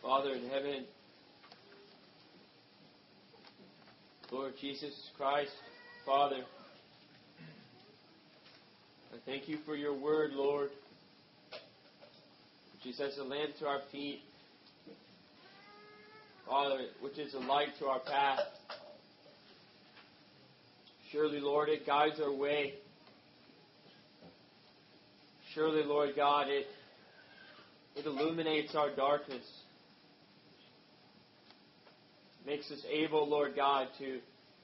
Father in heaven, Lord Jesus Christ, Father, I thank you for your word, Lord, which is as a lamp to our feet, Father, which is a light to our path. Surely, Lord, it guides our way. Surely, Lord God, it illuminates our darkness. Makes us able, Lord God, to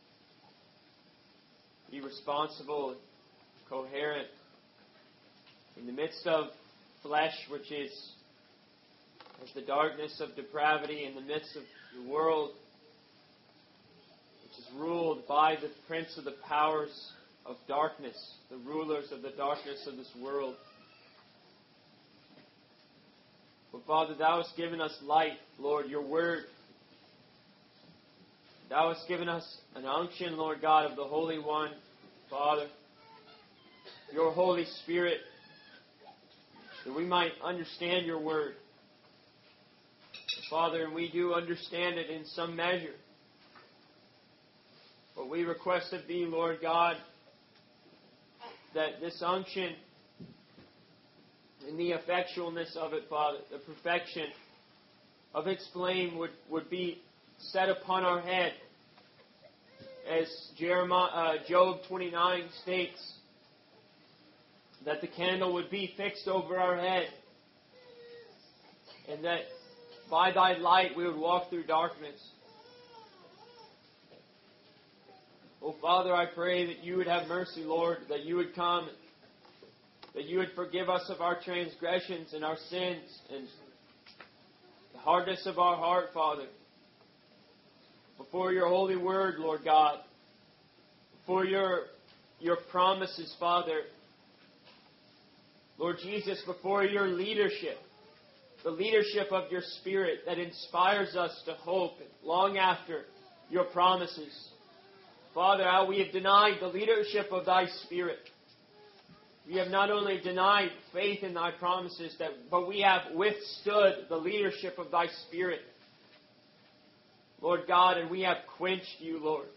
be responsible, coherent in the midst of flesh, which is as the darkness of depravity, in the midst of the world, which is ruled by the prince of the powers of darkness, the rulers of the darkness of this world. But Father, Thou hast given us light, Lord, your word. Thou hast given us an unction, Lord God, of the Holy One, Father, your Holy Spirit, that we might understand your word. Father, and we do understand it in some measure. But we request of Thee, Lord God, that this unction and the effectualness of it, Father, the perfection of its flame would be set upon our head. As Job 29 states, that the candle would be fixed over our head, and that by Thy light we would walk through darkness. Oh, Father, I pray that You would have mercy, Lord, that You would come, that You would forgive us of our transgressions and our sins and the hardness of our heart, Father. Before Your holy word, Lord God, before Your promises, Father, Lord Jesus, before Your leadership, the leadership of Your Spirit that inspires us to hope and long after Your promises. Father, how we have denied the leadership of Thy Spirit. We have not only denied faith in Thy promises, but we have withstood the leadership of Thy Spirit, Lord God, and we have quenched You, Lord.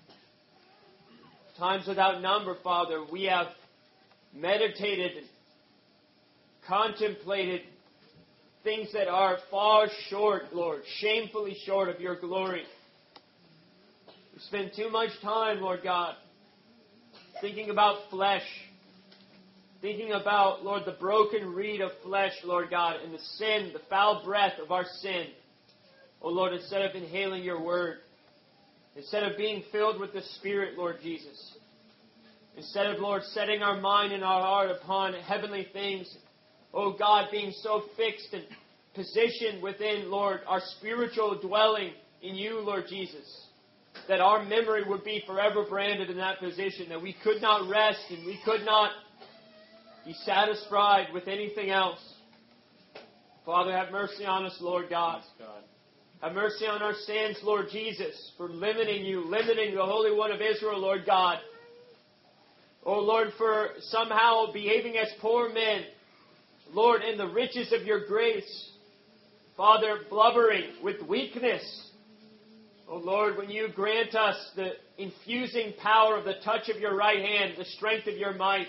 Times without number, Father, we have meditated and contemplated things that are far short, Lord, shamefully short of Your glory. We spend too much time, Lord God, thinking about flesh, thinking about, Lord, the broken reed of flesh, Lord God, and the sin, the foul breath of our sin. Oh, Lord, instead of inhaling Your word, instead of being filled with the Spirit, Lord Jesus, instead of, Lord, setting our mind and our heart upon heavenly things, oh God, being so fixed and positioned within, Lord, our spiritual dwelling in You, Lord Jesus, that our memory would be forever branded in that position, that we could not rest and we could not be satisfied with anything else. Father, have mercy on us, Lord God. Have mercy on our sins, Lord Jesus, for limiting You, limiting the Holy One of Israel, Lord God. Oh, Lord, for somehow behaving as poor men, Lord, in the riches of Your grace. Father, blubbering with weakness. Oh, Lord, when You grant us the infusing power of the touch of Your right hand, the strength of Your might,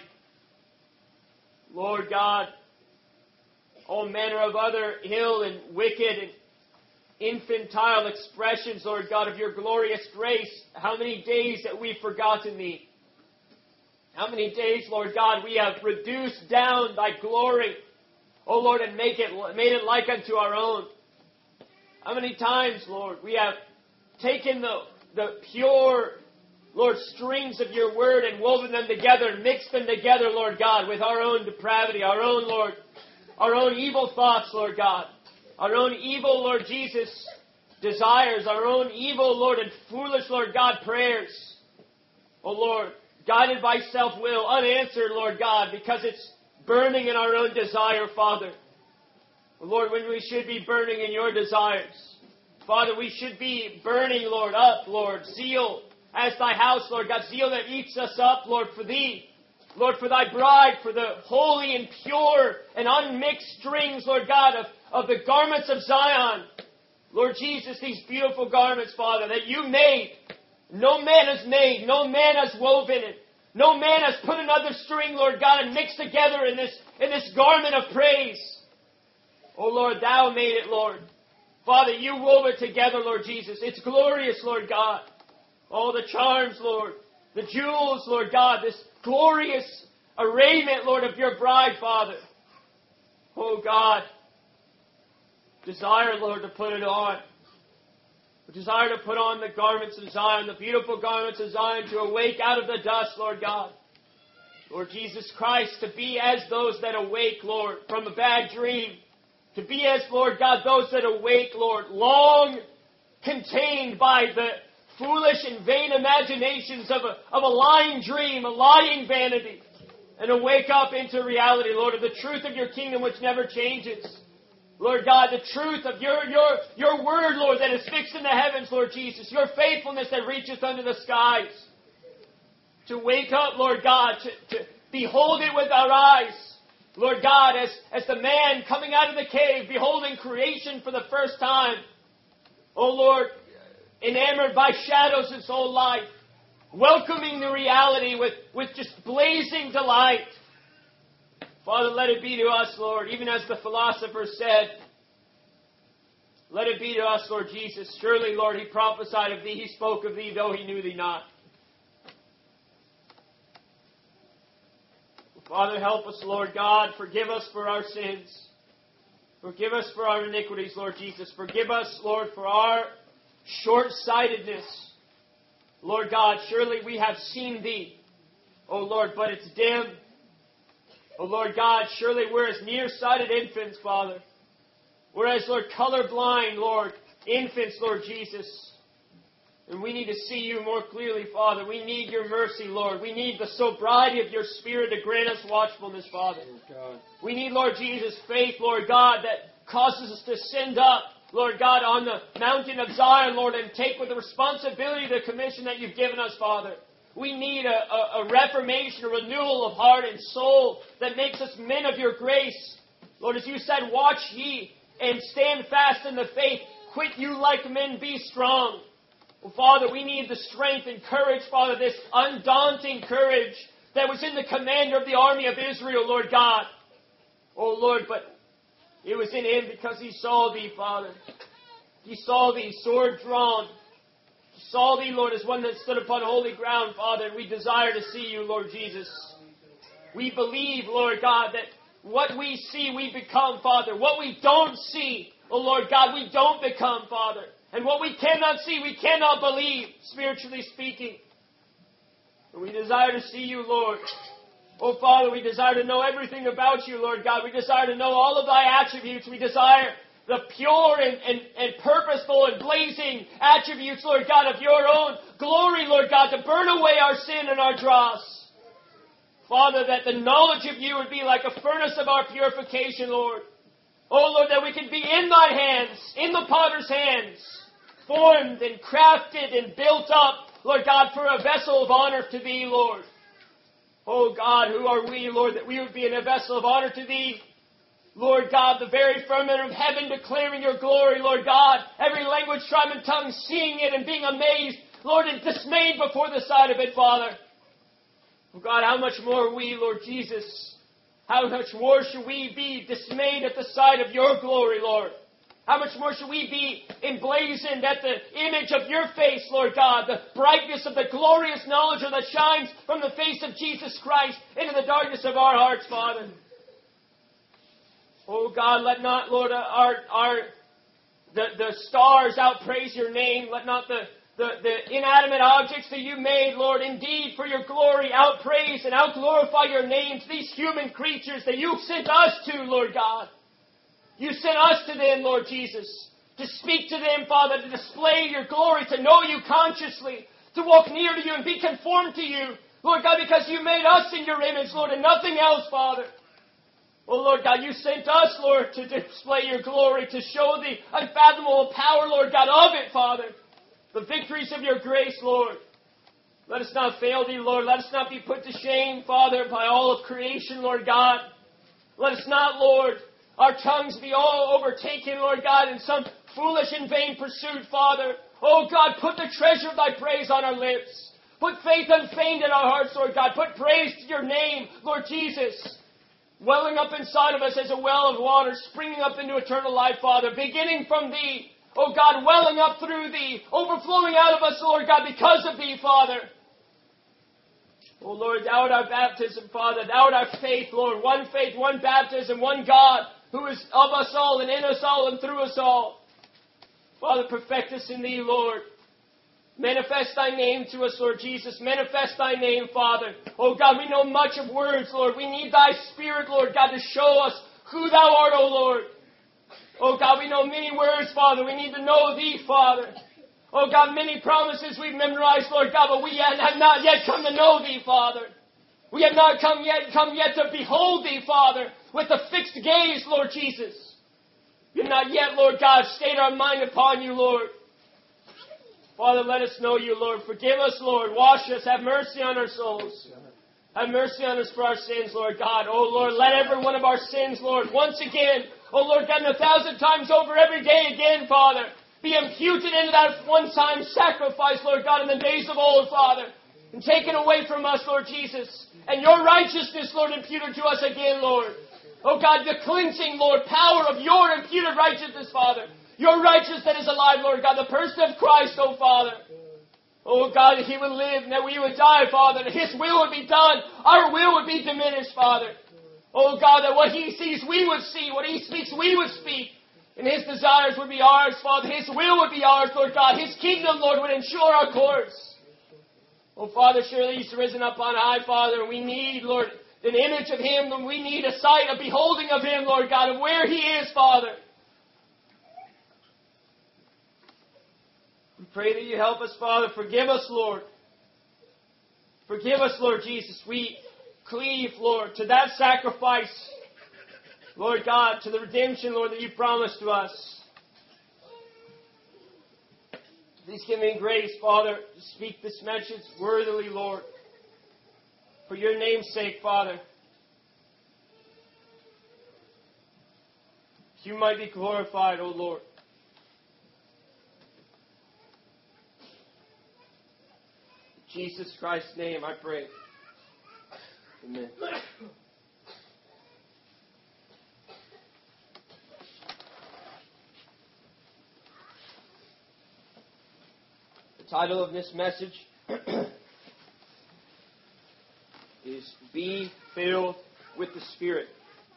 Lord God, all manner of other ill and wicked and infantile expressions, Lord God, of Your glorious grace, how many days that we've forgotten Thee. How many days, Lord God, we have reduced down Thy glory, oh Lord, and made it like unto our own. How many times, Lord, we have taken the pure, Lord, strings of Your word and woven them together and mixed them together, Lord God, with our own depravity, our own, Lord, our own evil thoughts, Lord God, our own evil, Lord Jesus, desires, our own evil, Lord, and foolish, Lord God, prayers. Oh, Lord, guided by self-will, unanswered, Lord God, because it's burning in our own desire, Father. Lord, when we should be burning in Your desires. Father, we should be burning, Lord, up, Lord, zeal as Thy house, Lord God, zeal that eats us up, Lord, for Thee. Lord, for Thy bride, for the holy and pure and unmixed strings, Lord God, of the garments of Zion. Lord Jesus, these beautiful garments, Father, that you made. No man has made. No man has woven it. No man has put another string, Lord God, and mixed together in this garment of praise. Oh, Lord, Thou made it, Lord. Father, you wove it together, Lord Jesus. It's glorious, Lord God. All the charms, Lord. The jewels, Lord God. This glorious arrayment, Lord, of your bride, Father. Oh, God. Desire, Lord, to put it on. We desire to put on the garments of Zion, the beautiful garments of Zion, to awake out of the dust, Lord God. Lord Jesus Christ, to be as those that awake, Lord, from a bad dream. To be as, Lord God, those that awake, Lord, long contained by the foolish and vain imaginations of a lying dream, a lying vanity. And to wake up into reality, Lord, of the truth of your kingdom which never changes. Lord God, the truth of your word, Lord, that is fixed in the heavens, Lord Jesus. Your faithfulness that reacheth unto the skies. To wake up, Lord God, to behold it with our eyes. Lord God, as the man coming out of the cave, beholding creation for the first time. Oh Lord, enamored by shadows his whole life. Welcoming the reality with just blazing delight. Father, let it be to us, Lord, even as the philosopher said, let it be to us, Lord Jesus. Surely, Lord, He prophesied of Thee, He spoke of Thee, though He knew Thee not. Father, help us, Lord God. Forgive us for our sins. Forgive us for our iniquities, Lord Jesus. Forgive us, Lord, for our short-sightedness. Lord God, surely we have seen Thee, O Lord, but it's dim. Oh, Lord God, surely we're as nearsighted infants, Father. We're as, Lord, colorblind, Lord, infants, Lord Jesus. And we need to see You more clearly, Father. We need Your mercy, Lord. We need the sobriety of Your Spirit to grant us watchfulness, Father. Oh, we need, Lord Jesus, faith, Lord God, that causes us to send up, Lord God, on the mountain of Zion, Lord, and take with the responsibility the commission that You've given us, Father. We need a reformation, a renewal of heart and soul that makes us men of Your grace. Lord, as You said, watch ye and stand fast in the faith. Quit you like men, be strong. Well, Father, we need the strength and courage, Father, this undaunting courage that was in the commander of the army of Israel, Lord God. Oh, Lord, but it was in him because he saw Thee, Father. He saw Thee, sword drawn. Saw Thee, Lord, as one that stood upon holy ground, Father, and we desire to see You, Lord Jesus. We believe, Lord God, that what we see, we become, Father. What we don't see, oh Lord God, we don't become, Father. And what we cannot see, we cannot believe, spiritually speaking. And we desire to see You, Lord. Oh, Father, we desire to know everything about You, Lord God. We desire to know all of Thy attributes. We desire the pure and purposeful and blazing attributes, Lord God, of Your own glory, Lord God, to burn away our sin and our dross. Father, that the knowledge of You would be like a furnace of our purification, Lord. Oh, Lord, that we could be in Thy hands, in the potter's hands, formed and crafted and built up, Lord God, for a vessel of honor to Thee, Lord. Oh, God, who are we, Lord, that we would be in a vessel of honor to Thee? Lord God, the very firmament of heaven declaring Your glory, Lord God. Every language, tribe, and tongue seeing it and being amazed, Lord, and dismayed before the sight of it, Father. Oh God, how much more we, Lord Jesus, how much more should we be dismayed at the sight of Your glory, Lord? How much more should we be emblazoned at the image of Your face, Lord God, the brightness of the glorious knowledge that shines from the face of Jesus Christ into the darkness of our hearts, Father. Oh God, let not, Lord, the stars outpraise Your name. Let not the inanimate objects that You made, Lord, indeed for Your glory outpraise and outglorify Your names. These human creatures that You sent us to, Lord God. You sent us to them, Lord Jesus, to speak to them, Father, to display Your glory, to know You consciously, to walk near to You and be conformed to You, Lord God, because You made us in Your image, Lord, and nothing else, Father. Oh, Lord God, You sent us, Lord, to display Your glory, to show the unfathomable power, Lord God, of it, Father. The victories of Your grace, Lord. Let us not fail Thee, Lord. Let us not be put to shame, Father, by all of creation, Lord God. Let us not, Lord, our tongues be all overtaken, Lord God, in some foolish and vain pursuit, Father. Oh God, put the treasure of thy praise on our lips. Put faith unfeigned in our hearts, Lord God. Put praise to your name, Lord Jesus. Welling up inside of us as a well of water, springing up into eternal life, Father. Beginning from thee, oh God, welling up through thee, overflowing out of us, Lord God, because of thee, Father. Oh Lord, thou art our baptism, Father. Thou art our faith, Lord. One faith, one baptism, one God, who is of us all and in us all and through us all. Father, perfect us in thee, Lord. Manifest thy name to us, Lord Jesus. Manifest thy name, Father. Oh God, we know much of words, Lord. We need thy Spirit, Lord God, to show us who thou art, O Lord. Oh God, we know many words, Father. We need to know thee, Father. Oh God, many promises we've memorized, Lord God, but we have not yet come to know thee, Father. We have not come yet to behold thee, Father, with a fixed gaze, Lord Jesus. We have not yet, Lord God, stayed our mind upon you, Lord. Father, let us know you, Lord. Forgive us, Lord. Wash us. Have mercy on our souls. Have mercy on us for our sins, Lord God. Oh, Lord, let every one of our sins, Lord, once again, oh, Lord God, 1,000 times over every day again, Father, be imputed into that one-time sacrifice, Lord God, in the days of old, Father, and taken away from us, Lord Jesus. And your righteousness, Lord, imputed to us again, Lord. Oh God, the cleansing, Lord, power of your imputed righteousness, Father. Your righteousness that is alive, Lord God, the person of Christ, oh Father. Oh God, that He would live and that we would die, Father, that His will would be done. Our will would be diminished, Father. Oh God, that what He sees, we would see. What He speaks, we would speak. And His desires would be ours, Father. His will would be ours, Lord God. His kingdom, Lord, would ensure our course. Oh, Father, surely He's risen up on high, Father. And we need, Lord, an image of Him. And we need a sight, a beholding of Him, Lord God, of where He is, Father. We pray that you help us, Father. Forgive us, Lord. Forgive us, Lord Jesus. We cleave, Lord, to that sacrifice, Lord God, to the redemption, Lord, that you promised to us. Please give me grace, Father, to speak this message worthily, Lord. For your name's sake, Father. You might be glorified, O Lord. In Jesus Christ's name, I pray. Amen. The title of this message is Be Filled with the Spirit.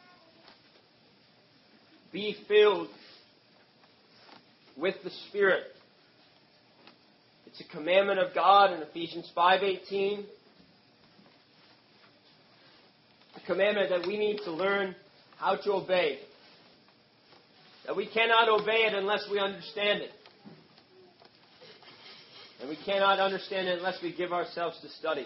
Be filled with the Spirit. It's a commandment of God in Ephesians 5:18. A commandment that we need to learn how to obey. That we cannot obey it unless we understand it. And we cannot understand it unless we give ourselves to study.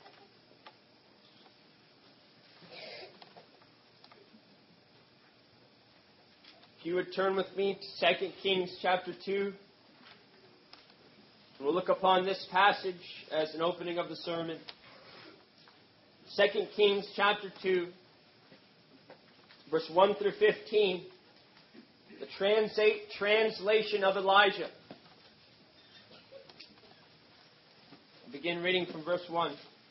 If you would turn with me to 2 Kings chapter 2. We'll look upon this passage as an opening of the sermon. 2 Kings chapter 2, verse 1 through 15. The translation of Elijah. I'll begin reading from verse 1.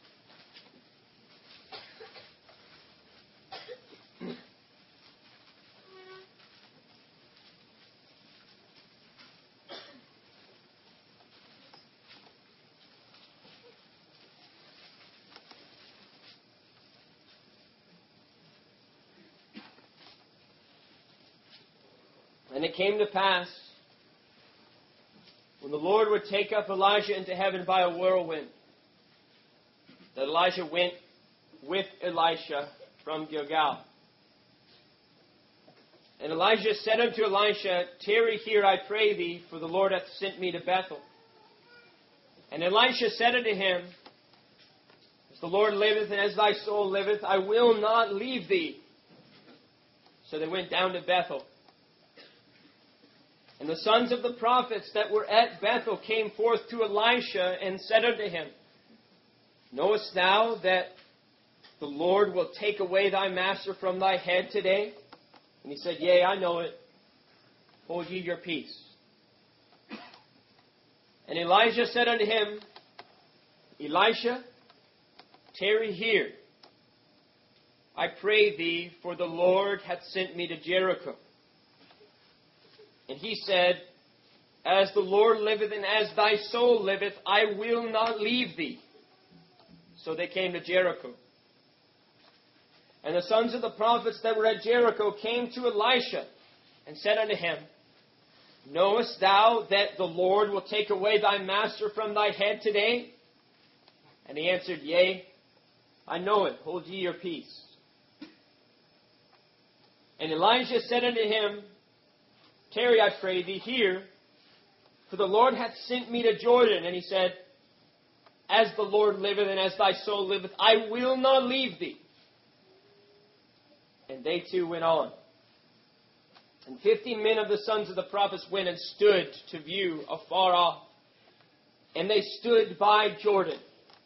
And it came to pass, when the Lord would take up Elijah into heaven by a whirlwind, that Elijah went with Elisha from Gilgal. And Elijah said unto Elisha, Tarry here, I pray thee, for the Lord hath sent me to Bethel. And Elisha said unto him, As the Lord liveth and as thy soul liveth, I will not leave thee. So they went down to Bethel. And the sons of the prophets that were at Bethel came forth to Elisha and said unto him, Knowest thou that the Lord will take away thy master from thy head today? And he said, Yea, I know it. Hold ye your peace. And Elijah said unto him, Elisha, tarry here, I pray thee, for the Lord hath sent me to Jericho. And he said, As the Lord liveth and as thy soul liveth, I will not leave thee. So they came to Jericho. And the sons of the prophets that were at Jericho came to Elisha and said unto him, Knowest thou that the Lord will take away thy master from thy head today? And he answered, Yea, I know it. Hold ye your peace. And Elijah said unto him, Tarry, I pray thee, here, for the Lord hath sent me to Jordan. And he said, As the Lord liveth and as thy soul liveth, I will not leave thee. And they two went on. And 50 men of the sons of the prophets went and stood to view afar off. And they stood by Jordan.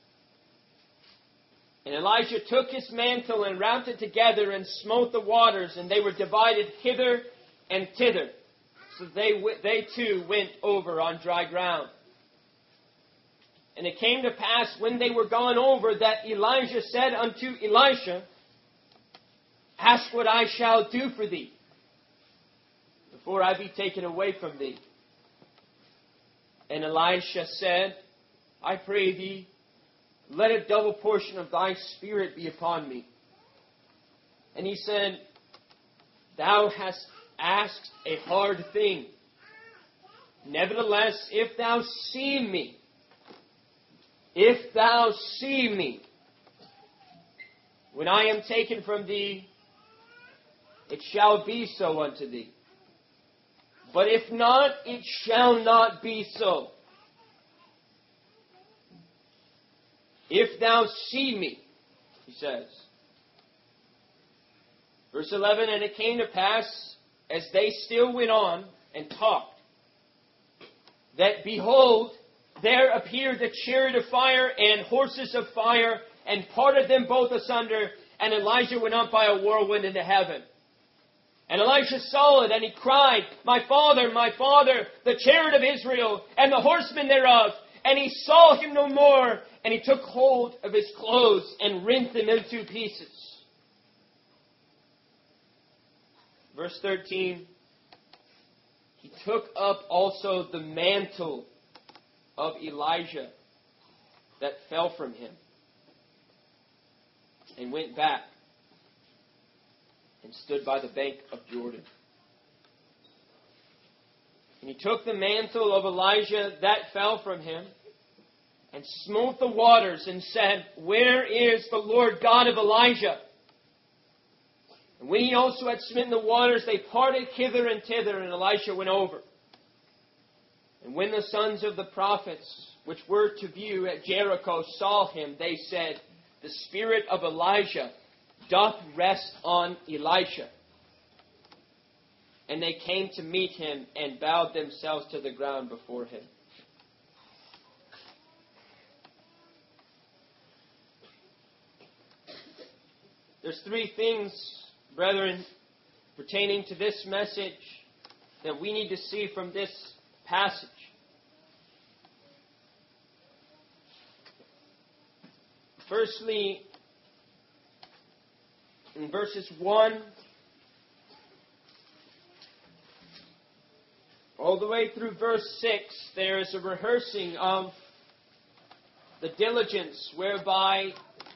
And Elijah took his mantle and wrapped it together and smote the waters, and they were divided hither and thither. So they too went over on dry ground. And it came to pass, when they were gone over, that Elijah said unto Elisha, Ask what I shall do for thee, before I be taken away from thee. And Elisha said, I pray thee, let a double portion of thy spirit be upon me. And he said, Thou hast asked a hard thing. Nevertheless, if thou see me, when I am taken from thee, it shall be so unto thee. But if not, it shall not be so. If thou see me, he says. Verse 11, And it came to pass, as they still went on and talked, that behold, there appeared a chariot of fire and horses of fire, and parted them both asunder, and Elijah went up by a whirlwind into heaven. And Elisha saw it, and he cried, My father, the chariot of Israel, and the horsemen thereof. And he saw him no more, and he took hold of his clothes, and rent them in two pieces. Verse 13, He took up also the mantle of Elijah that fell from him, and went back, and stood by the bank of Jordan. And he took the mantle of Elijah that fell from him, and smote the waters, and said, Where is the Lord God of Elijah? And when he also had smitten the waters, they parted hither and thither, and Elisha went over. And when the sons of the prophets, which were to view at Jericho, saw him, they said, The spirit of Elijah doth rest on Elisha. And they came to meet him, and bowed themselves to the ground before him. There's three things, brethren, pertaining to this message that we need to see from this passage. Firstly, in verses 1 all the way through verse 6, there is a rehearsing of the diligence whereby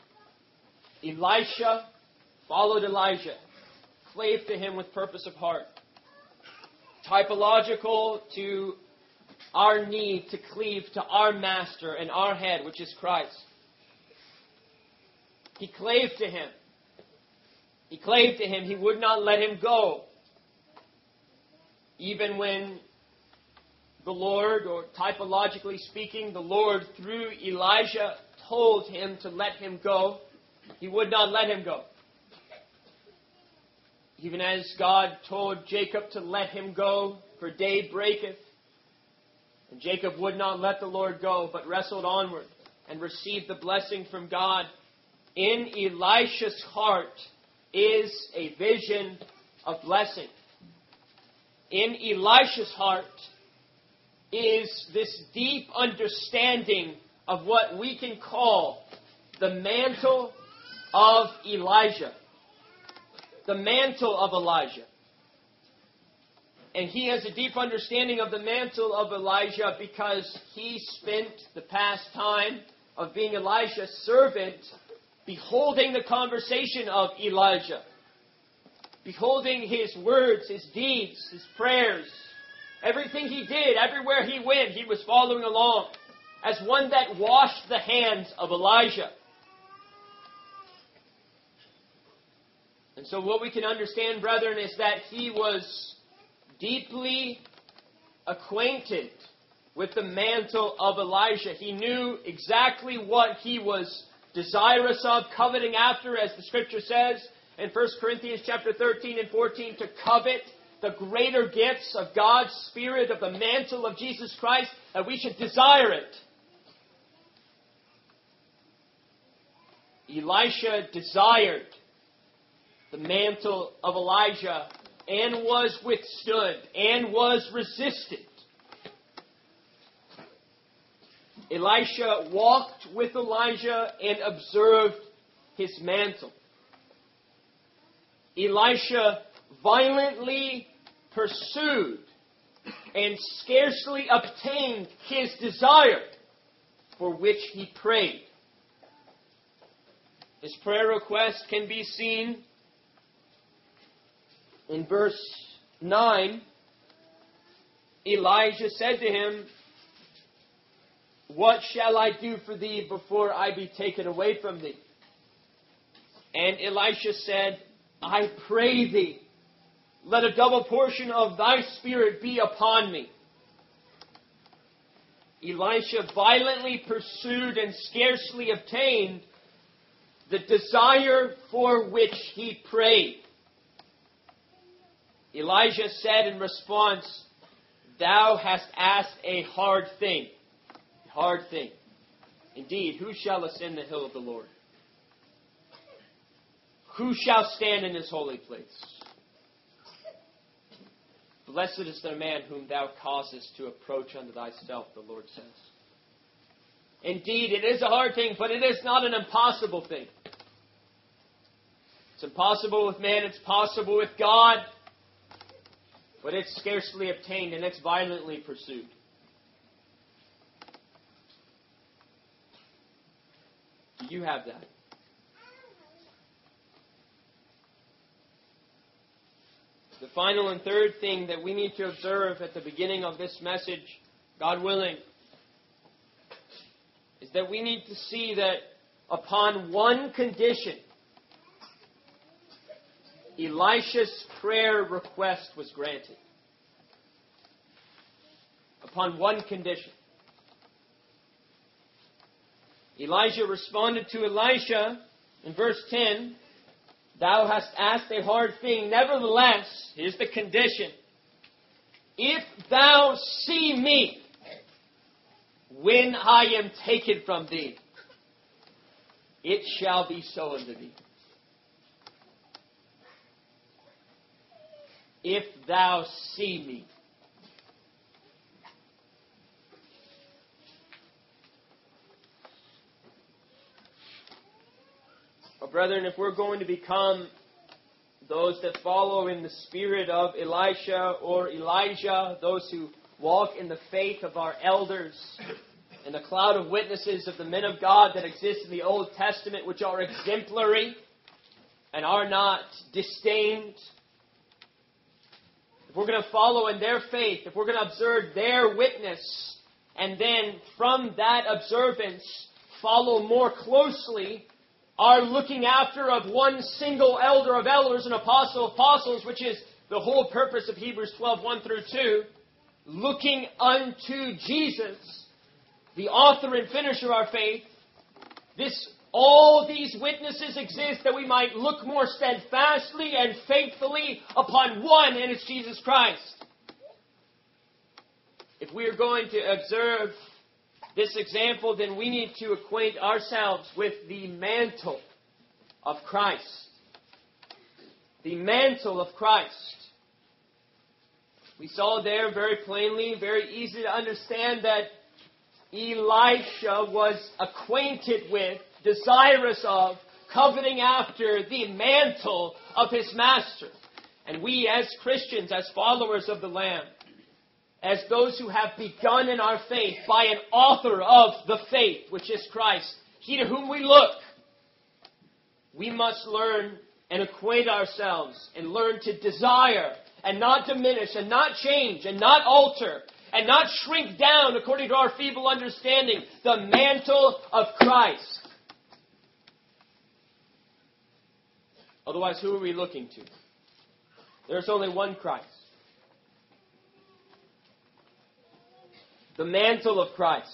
Elisha followed Elijah, clave to him with purpose of heart. Typological to our need to cleave to our master and our head, which is Christ. He clave to him. He clave to him. He would not let him go. Even when the Lord, or typologically speaking, the Lord through Elijah told him to let him go, he would not let him go. Even as God told Jacob to let him go, for day breaketh. And Jacob would not let the Lord go, but wrestled onward and received the blessing from God. In Elisha's heart is a vision of blessing. In Elisha's heart is this deep understanding of what we can call the mantle of Elijah. The mantle of Elijah. And he has a deep understanding of the mantle of Elijah because he spent the past time of being Elijah's servant beholding the conversation of Elijah. Beholding his words, his deeds, his prayers. Everything he did, everywhere he went, he was following along as one that washed the hands of Elijah. And so what we can understand, brethren, is that he was deeply acquainted with the mantle of Elijah. He knew exactly what he was desirous of, coveting after, as the Scripture says in 1 Corinthians chapter 13 and 14, to covet the greater gifts of God's Spirit, of the mantle of Jesus Christ, that we should desire it. Elisha desired the mantle of Elijah and was withstood and was resisted. Elisha walked with Elijah and observed his mantle. Elisha violently pursued and scarcely obtained his desire for which he prayed. His prayer request can be seen in verse 9. Elijah said to him, "What shall I do for thee before I be taken away from thee?" And Elisha said, "I pray thee, let a double portion of thy spirit be upon me." Elisha violently pursued and scarcely obtained the desire for which he prayed. Elijah said in response, "Thou hast asked a hard thing." A hard thing. Indeed, who shall ascend the hill of the Lord? Who shall stand in his holy place? Blessed is the man whom thou causest to approach unto thyself, the Lord says. Indeed, it is a hard thing, but it is not an impossible thing. It's impossible with man, it's possible with God, but it's scarcely obtained and it's violently pursued. Do you have that? The final and third thing that we need to observe at the beginning of this message, God willing, is that we need to see that upon one condition, Elisha's prayer request was granted. Upon one condition. Elijah responded to Elisha in verse 10, "Thou hast asked a hard thing. Nevertheless," here's the condition, "if thou see me when I am taken from thee, it shall be so unto thee." If thou see me. Well, brethren, if we're going to become those that follow in the spirit of Elisha or Elijah, those who walk in the faith of our elders, and the cloud of witnesses of the men of God that exist in the Old Testament, which are exemplary and are not disdained, if we're going to follow in their faith, if we're going to observe their witness, and then from that observance follow more closely our looking after of one single elder of elders and apostle of apostles, which is the whole purpose of Hebrews 12, 1 through 2, looking unto Jesus, the author and finisher of our faith, all these witnesses exist that we might look more steadfastly and faithfully upon one, and it's Jesus Christ. If we are going to observe this example, then we need to acquaint ourselves with the mantle of Christ. The mantle of Christ. We saw there very plainly, very easy to understand, that Elisha was acquainted with, desirous of, coveting after the mantle of his master. And we as Christians, as followers of the Lamb, as those who have begun in our faith by an author of the faith, which is Christ, He to whom we look, we must learn and acquaint ourselves and learn to desire and not diminish and not change and not alter and not shrink down according to our feeble understanding the mantle of Christ. Otherwise, who are we looking to? There's only one Christ. The mantle of Christ.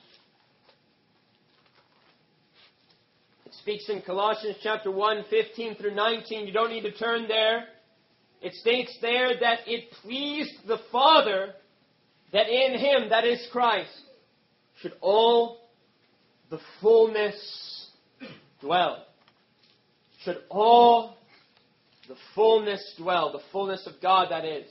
It speaks in Colossians chapter 1, 15 through 19. You don't need to turn there. It states there that it pleased the Father that in Him, that is Christ, should all the fullness dwell. Should all the fullness dwell. The fullness of God, that is.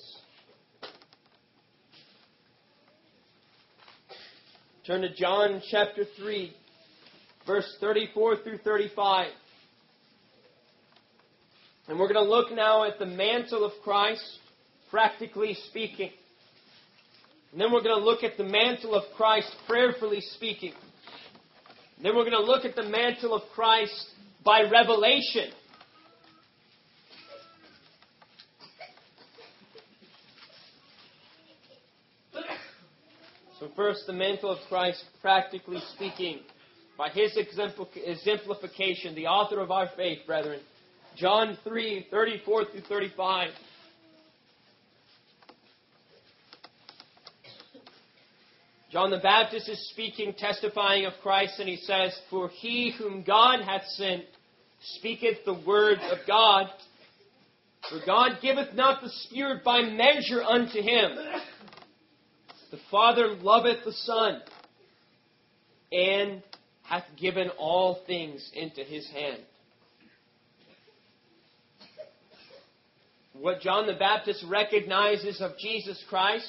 Turn to John chapter 3, verse 34 through 35. And we're going to look now at the mantle of Christ, practically speaking. And then we're going to look at the mantle of Christ, prayerfully speaking. And then we're going to look at the mantle of Christ by revelation. So first, the mantle of Christ, practically speaking, by His exemplification, the author of our faith, brethren. John 3, 34 through 35. John the Baptist is speaking, testifying of Christ, and he says, "For he whom God hath sent speaketh the word of God. For God giveth not the Spirit by measure unto him. The Father loveth the Son, and hath given all things into His hand." What John the Baptist recognizes of Jesus Christ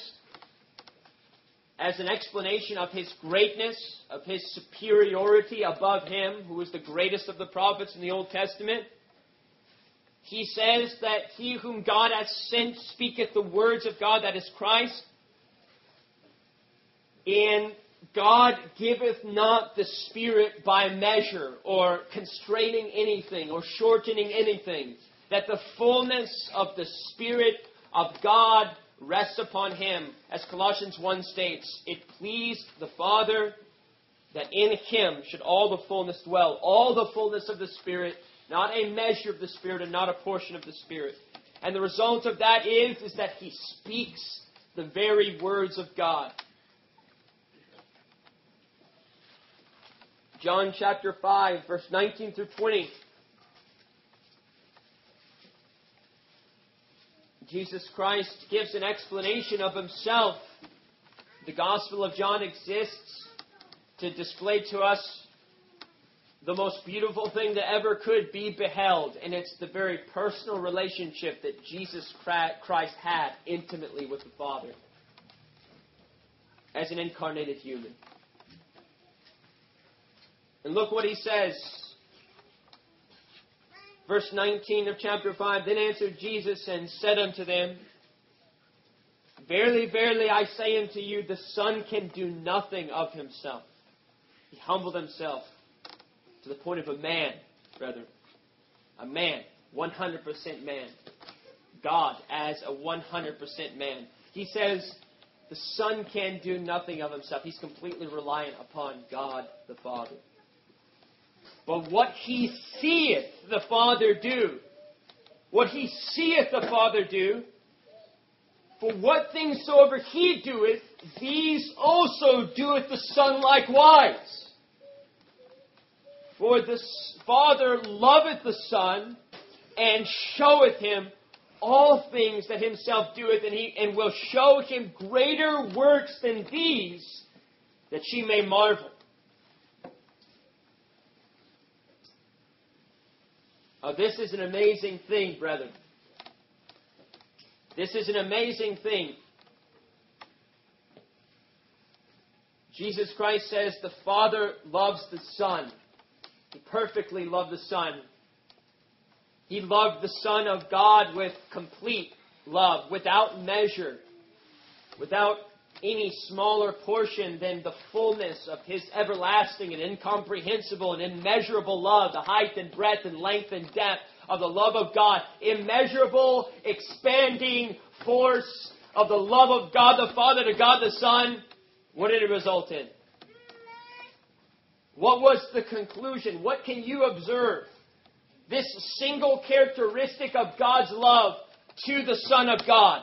as an explanation of His greatness, of His superiority above Him, who is the greatest of the prophets in the Old Testament, he says that He whom God hath sent speaketh the words of God, that is Christ. And God giveth not the Spirit by measure, or constraining anything, or shortening anything. That the fullness of the Spirit of God rests upon Him. As Colossians 1 states, it pleased the Father that in Him should all the fullness dwell. All the fullness of the Spirit, not a measure of the Spirit and not a portion of the Spirit. And the result of that is that He speaks the very words of God. John chapter 5, verse 19 through 20. Jesus Christ gives an explanation of Himself. The Gospel of John exists to display to us the most beautiful thing that ever could be beheld. And it's the very personal relationship that Jesus Christ had intimately with the Father as an incarnated human. And look what He says. Verse 19 of chapter 5, "Then answered Jesus and said unto them, Verily, verily, I say unto you, the Son can do nothing of Himself." He humbled Himself to the point of a man, brethren. A man, 100% man. God as a 100% man. He says, the Son can do nothing of Himself. He's completely reliant upon God the Father. But what He seeth the Father do, what He seeth the Father do, for what things soever He doeth, these also doeth the Son likewise. For the Father loveth the Son, and showeth Him all things that Himself doeth, and will show Him greater works than these, that ye may marvel. This is an amazing thing, brethren. This is an amazing thing. Jesus Christ says the Father loves the Son. He perfectly loved the Son. He loved the Son of God with complete love, without measure, without any smaller portion than the fullness of His everlasting and incomprehensible and immeasurable love, the height and breadth and length and depth of the love of God, immeasurable, expanding force of the love of God the Father to God the Son. What did it result in? What was the conclusion? What can you observe? This single characteristic of God's love to the Son of God.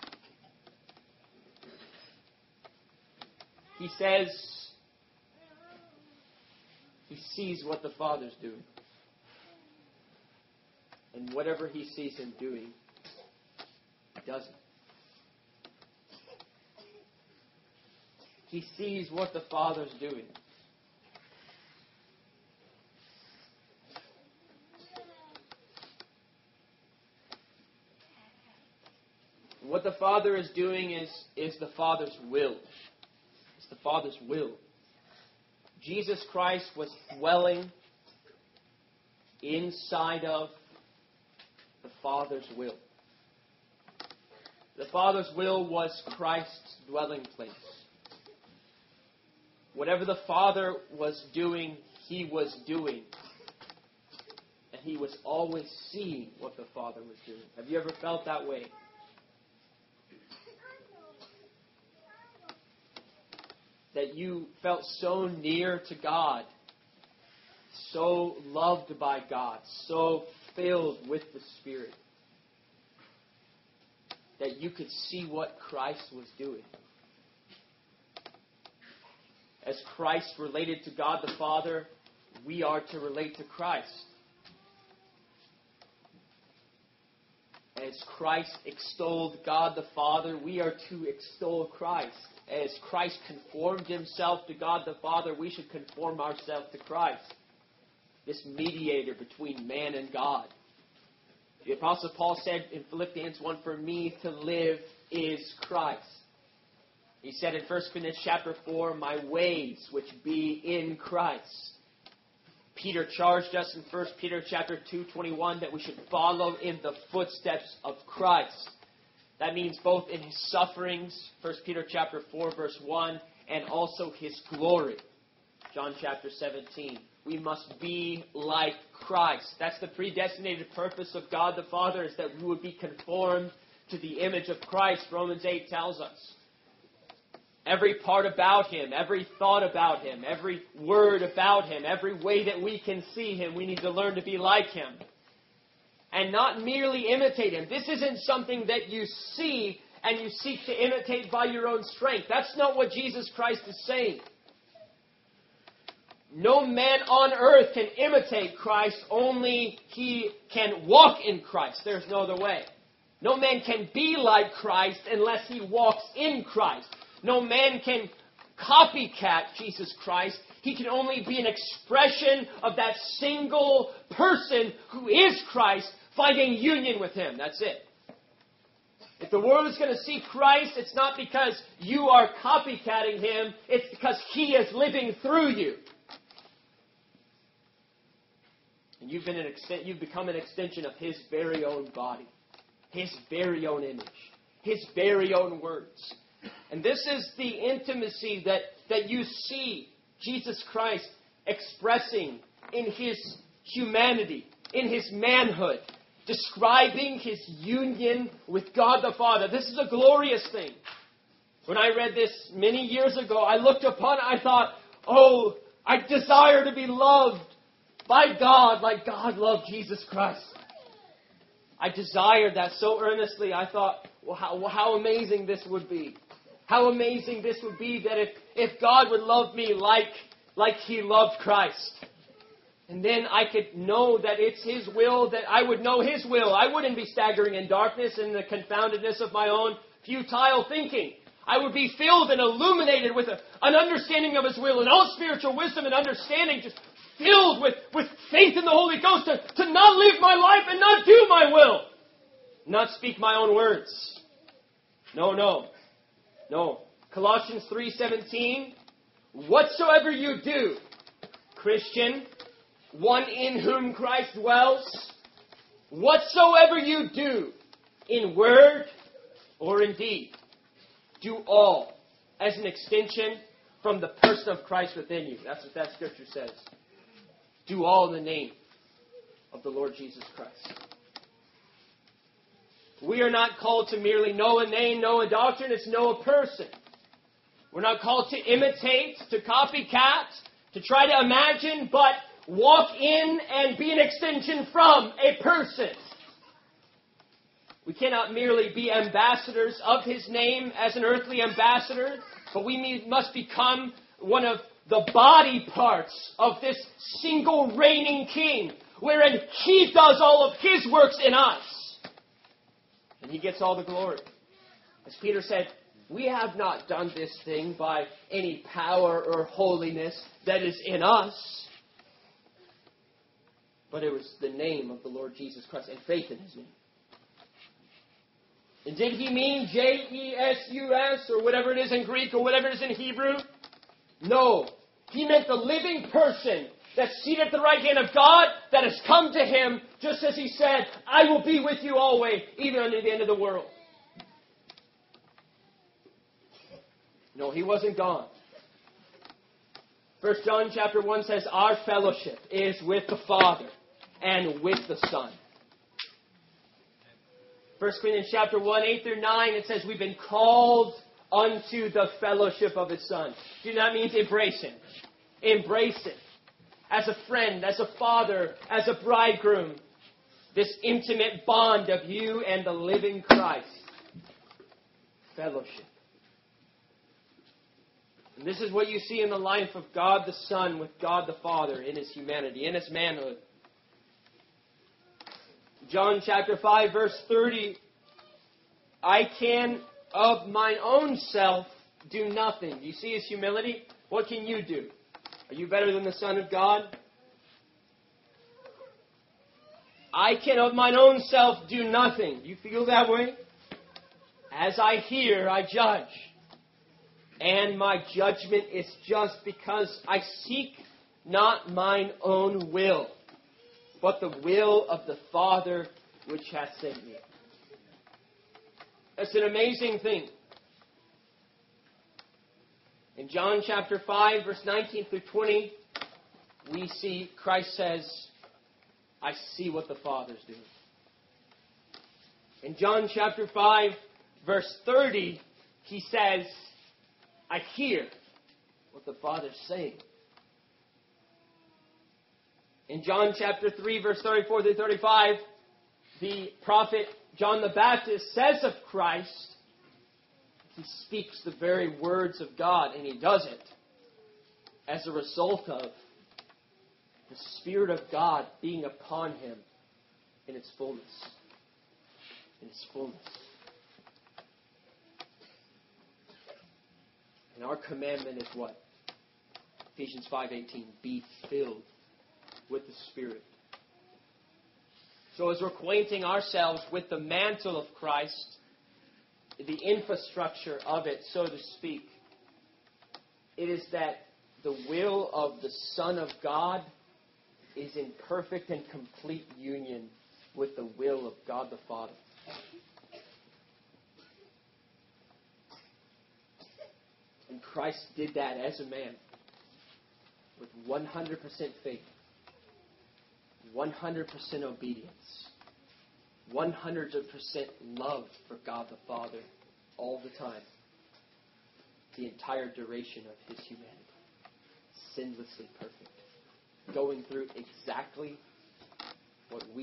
He says He sees what the Father's doing. And whatever He sees Him doing, He does it. He sees what the Father's doing. What the Father is doing is the Father's will. It's the Father's will. Jesus Christ was dwelling inside of the Father's will. The Father's will was Christ's dwelling place. Whatever the Father was doing, He was doing. And He was always seeing what the Father was doing. Have you ever felt that way? That you felt so near to God, so loved by God, so filled with the Spirit, that you could see what Christ was doing. As Christ related to God the Father, we are to relate to Christ. As Christ extolled God the Father, we are to extol Christ. As Christ conformed Himself to God the Father, we should conform ourselves to Christ, this mediator between man and God. The Apostle Paul said in Philippians 1, "For me to live is Christ." He said in 1 Corinthians chapter 4, "My ways which be in Christ." Peter charged us in 1 Peter chapter 2:21 that we should follow in the footsteps of Christ. That means both in His sufferings, 1 Peter chapter 4 verse 1, and also His glory, John chapter 17. We must be like Christ. That's the predestinated purpose of God the Father, is that we would be conformed to the image of Christ, Romans 8 tells us. Every part about Him, every thought about Him, every word about Him, every way that we can see Him, we need to learn to be like Him. And not merely imitate Him. This isn't something that you see and you seek to imitate by your own strength. That's not what Jesus Christ is saying. No man on earth can imitate Christ, only he can walk in Christ. There's no other way. No man can be like Christ unless he walks in Christ. No man can copycat Jesus Christ. He can only be an expression of that single person who is Christ, finding union with Him. That's it. If the world is going to see Christ, it's not because you are copycatting Him. It's because He is living through you. And you've become an extension of His very own body, His very own image, His very own words. And this is the intimacy that you see Jesus Christ expressing in His humanity, in His manhood, describing His union with God the Father. This is a glorious thing. When I read this many years ago, I looked upon it, I thought, oh, I desire to be loved by God like God loved Jesus Christ. I desired that so earnestly. I thought, well, how amazing this would be. How amazing this would be that if God would love me like He loved Christ. And then I could know that it's His will, that I would know His will. I wouldn't be staggering in darkness in the confoundedness of my own futile thinking. I would be filled and illuminated with an understanding of His will and all spiritual wisdom and understanding, just filled with faith in the Holy Ghost to not live my life and not do my will. Not speak my own words. No. Colossians 3:17, whatsoever you do, Christian, one in whom Christ dwells, whatsoever you do, in word or in deed, do all as an extension from the person of Christ within you. That's what that scripture says. Do all in the name of the Lord Jesus Christ. We are not called to merely know a name, know a doctrine. It's know a person. We're not called to imitate, to copycat, to try to imagine, but walk in and be an extension from a person. We cannot merely be ambassadors of His name as an earthly ambassador, but we must become one of the body parts of this single reigning King, wherein He does all of His works in us. And He gets all the glory. As Peter said, we have not done this thing by any power or holiness that is in us, but it was the name of the Lord Jesus Christ and faith in His name. And did He mean Jesus or whatever it is in Greek or whatever it is in Hebrew? No. He meant the living person that's seated at the right hand of God that has come to Him, just as He said, I will be with you always, even unto the end of the world. No, He wasn't gone. 1 John chapter 1 says, our fellowship is with the Father and with the Son. 1 Corinthians chapter 1, 8 through 9, it says we've been called unto the fellowship of His Son. Do that means embrace Him. Embrace Him. As a friend, as a father, as a bridegroom. This intimate bond of you and the living Christ. Fellowship. And this is what you see in the life of God the Son with God the Father in His humanity, in His manhood. John chapter 5 verse 30, I can of mine own self do nothing. Do you see His humility? What can you do? Are you better than the Son of God? I can of mine own self do nothing. Do you feel that way? As I hear, I judge. And my judgment is just because I seek not mine own will, but the will of the Father which hath sent me. That's an amazing thing. In John chapter 5, verse 19 through 20, we see Christ says, I see what the Father's doing. In John chapter 5, verse 30, He says, I hear what the Father's saying. In John chapter 3, verse 34 through 35, the prophet John the Baptist says of Christ, he speaks the very words of God, and he does it as a result of the Spirit of God being upon him in its fullness. In its fullness. And our commandment is what? Ephesians 5:18, be filled with the Spirit. So as we're acquainting ourselves with the mantle of Christ, the infrastructure of it, so to speak, it is that the will of the Son of God is in perfect and complete union with the will of God the Father. And Christ did that as a man with 100% faith, 100% obedience, 100% love for God the Father all the time, the entire duration of His humanity, sinlessly perfect, going through exactly what we,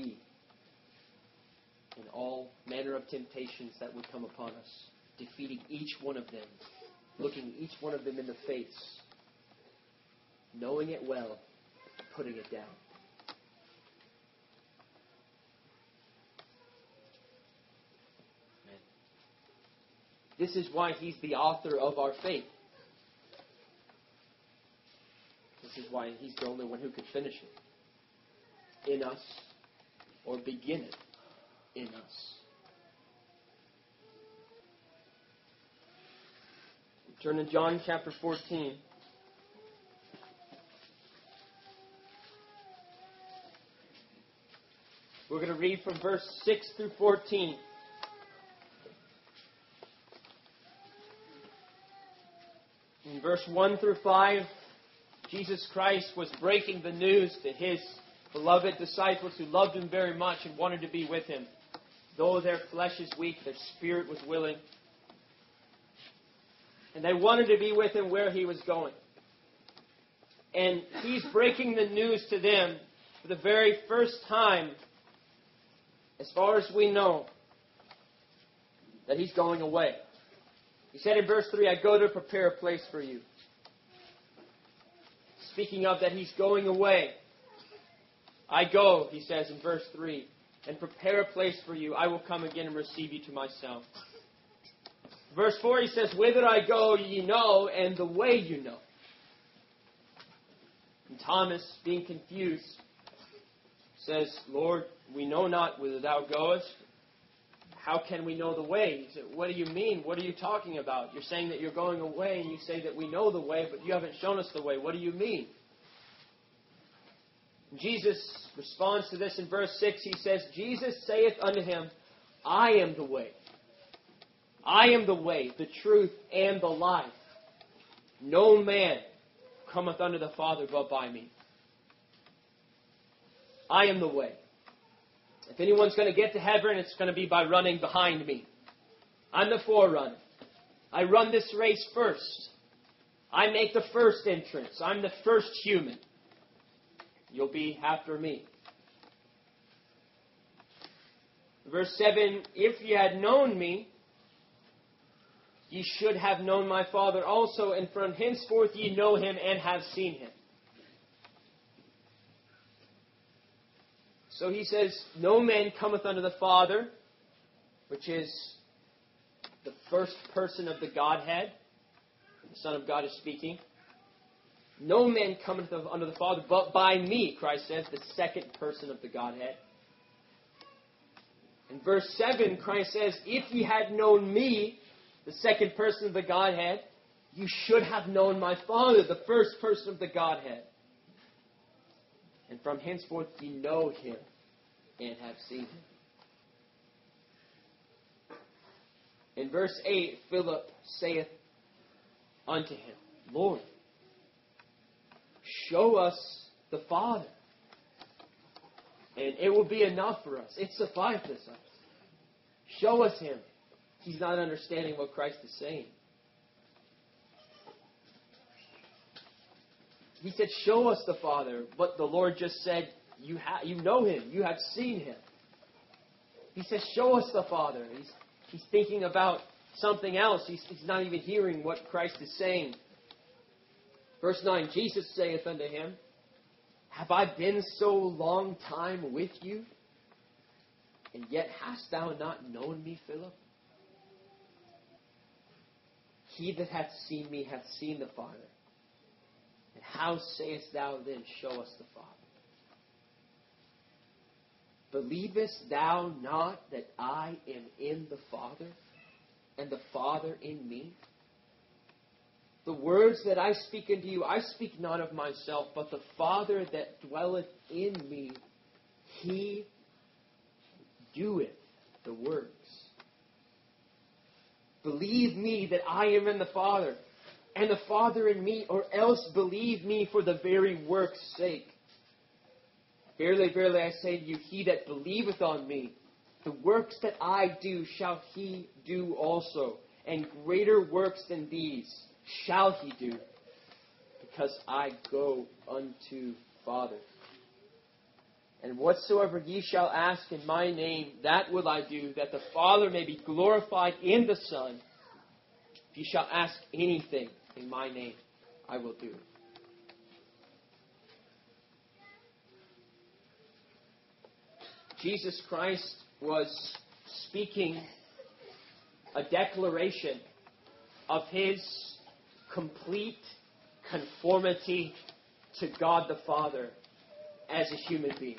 in all manner of temptations that would come upon us, defeating each one of them, looking each one of them in the face, knowing it well, putting it down. Amen. This is why He's the author of our faith. This is why He's the only one who could finish it in us or begin it in us. Turn to John chapter 14. We're going to read from verse 6 through 14. In verse 1 through 5, Jesus Christ was breaking the news to His beloved disciples who loved Him very much and wanted to be with Him. Though their flesh is weak, their spirit was willing. And they wanted to be with Him where He was going. And He's breaking the news to them for the very first time, as far as we know, that He's going away. He said in verse 3, I go to prepare a place for you. Speaking of that He's going away. I go, He says in verse 3, and prepare a place for you. I will come again and receive you to myself. Verse 4, He says, whither I go ye know, and the way you know. And Thomas, being confused, says, Lord, we know not whither thou goest. How can we know the way? He said, what do you mean? What are you talking about? You're saying that you're going away, and you say that we know the way, but you haven't shown us the way. What do you mean? And Jesus responds to this in verse 6. He says, Jesus saith unto him, I am the way. I am the way, the truth, and the life. No man cometh unto the Father but by me. I am the way. If anyone's going to get to heaven, it's going to be by running behind me. I'm the forerunner. I run this race first. I make the first entrance. I'm the first human. You'll be after me. Verse 7, if ye had known me, ye should have known my Father also, and from henceforth ye know him and have seen him. So he says, no man cometh unto the Father, which is the first person of the Godhead. The Son of God is speaking. No man cometh unto the Father but by me, Christ says, the second person of the Godhead. In verse 7, Christ says, if ye had known me, the second person of the Godhead, you should have known my Father, the first person of the Godhead. And from henceforth ye know him and have seen him. In verse 8, Philip saith unto him, Lord, show us the Father, and it will be enough for us. It suffices us. Show us him. He's not understanding what Christ is saying. He said, show us the Father. But the Lord just said, you know him. You have seen him. He says, show us the Father. He's thinking about something else. He's not even hearing what Christ is saying. Verse 9, Jesus saith unto him, have I been so long time with you, and yet hast thou not known me, Philip? He that hath seen me hath seen the Father. And how sayest thou then, show us the Father? Believest thou not that I am in the Father, and the Father in me? The words that I speak unto you, I speak not of myself, but the Father that dwelleth in me, he doeth the works. Believe me that I am in the Father, and the Father in me, or else believe me for the very work's sake. Verily, verily, I say to you, he that believeth on me, the works that I do shall he do also, and greater works than these shall he do, because I go unto Father. And whatsoever ye shall ask in my name, that will I do, that the Father may be glorified in the Son. If ye shall ask anything in my name, I will do it. Jesus Christ was speaking a declaration of his complete conformity to God the Father as a human being.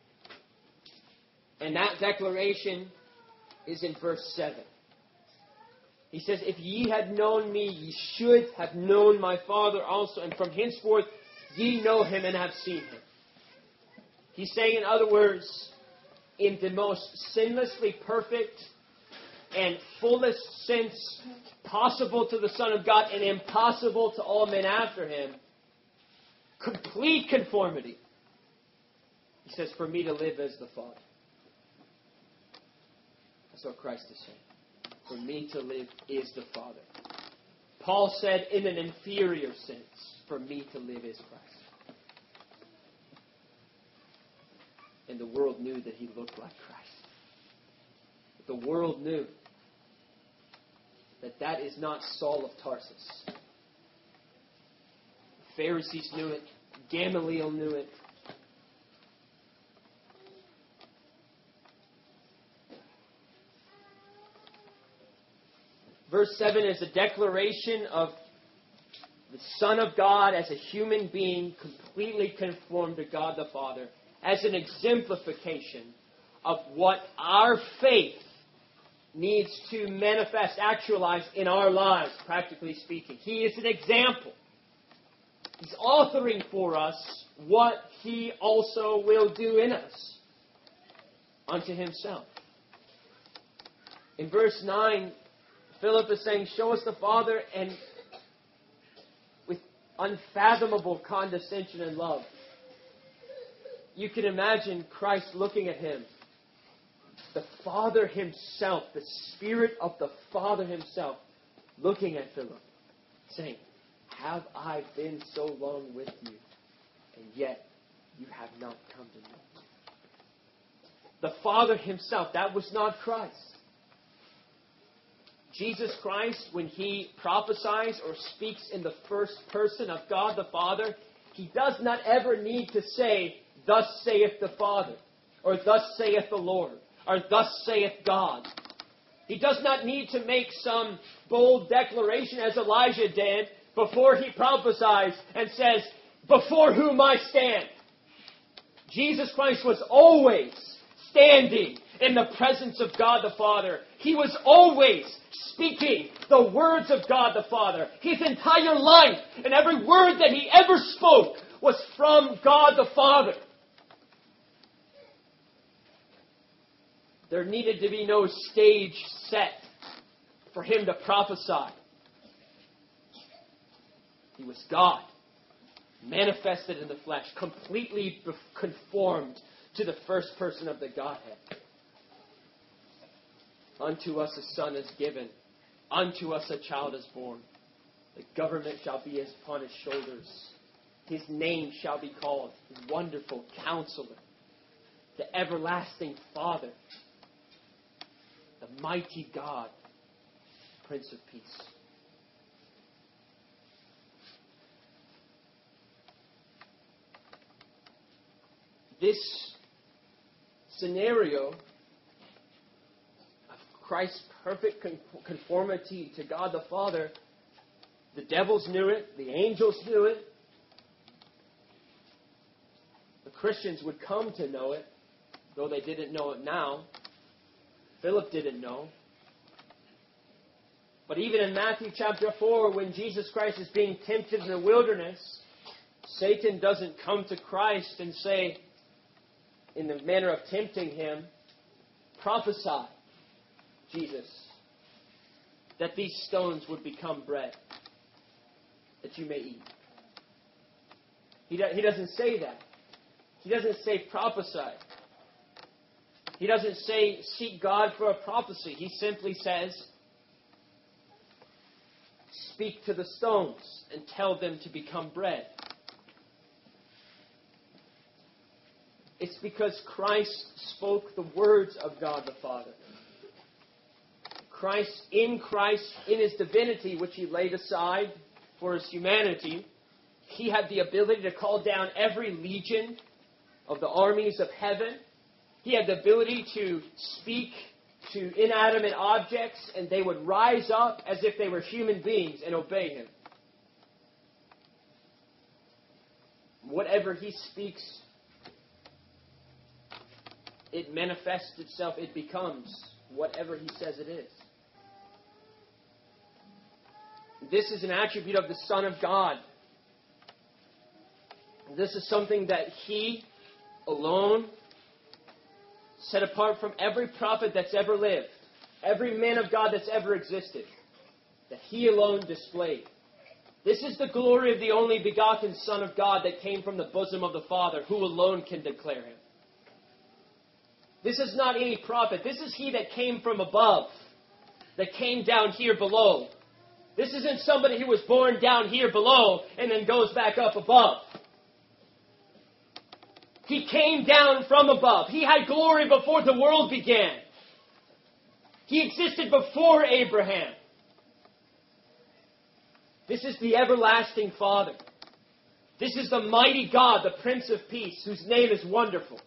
And that declaration is in verse 7. He says, if ye had known me, ye should have known my Father also, and from henceforth ye know him and have seen him. He's saying, in other words, in the most sinlessly perfect and fullest sense possible to the Son of God and impossible to all men after him, complete conformity. He says, for me to live as the Father. That's what Christ is saying. For me to live is the Father. Paul said in an inferior sense, for me to live is Christ. And the world knew that he looked like Christ. The world knew that that is not Saul of Tarsus. The Pharisees knew it. Gamaliel knew it. Verse 7 is a declaration of the Son of God as a human being completely conformed to God the Father, as an exemplification of what our faith needs to manifest, actualize in our lives, practically speaking. He is an example. He's authoring for us what he also will do in us unto himself. In verse 9, Philip is saying, show us the Father, and with unfathomable condescension and love. You can imagine Christ looking at him. The Father himself, the Spirit of the Father himself, looking at Philip, saying, have I been so long with you, and yet you have not come to know me? The Father himself, that was not Christ. Jesus Christ, when he prophesies or speaks in the first person of God the Father, he does not ever need to say, thus saith the Father, or thus saith the Lord, or thus saith God. He does not need to make some bold declaration as Elijah did before he prophesies and says, before whom I stand. Jesus Christ was always standing in the presence of God the Father. He was always speaking the words of God the Father. His entire life and every word that he ever spoke was from God the Father. There needed to be no stage set for him to prophesy. He was God, manifested in the flesh, completely conformed to the first person of the Godhead. Unto us a son is given. Unto us a child is born. The government shall be upon his shoulders. His name shall be called Wonderful Counselor, the Everlasting Father, the Mighty God, Prince of Peace. This scenario of Christ's perfect conformity to God the Father, the devils knew it, the angels knew it, the Christians would come to know it, though they didn't know it now. Philip didn't know. But even in Matthew chapter 4, when Jesus Christ is being tempted in the wilderness, Satan doesn't come to Christ and say, in the manner of tempting him, prophesy, Jesus, that these stones would become bread, that you may eat. He doesn't say that. He doesn't say prophesy. He doesn't say seek God for a prophecy. He simply says, speak to the stones and tell them to become bread. It's because Christ spoke the words of God the Father. In his divinity, which he laid aside for his humanity, he had the ability to call down every legion of the armies of heaven. He had the ability to speak to inanimate objects, and they would rise up as if they were human beings and obey him. Whatever he speaks, it manifests itself, it becomes whatever he says it is. This is an attribute of the Son of God. This is something that he alone set apart from every prophet that's ever lived, every man of God that's ever existed, that he alone displayed. This is the glory of the only begotten Son of God that came from the bosom of the Father, who alone can declare him. This is not any prophet. This is he that came from above, that came down here below. This isn't somebody who was born down here below and then goes back up above. He came down from above. He had glory before the world began. He existed before Abraham. This is the everlasting Father. This is the mighty God, the Prince of Peace, whose name is Wonderful.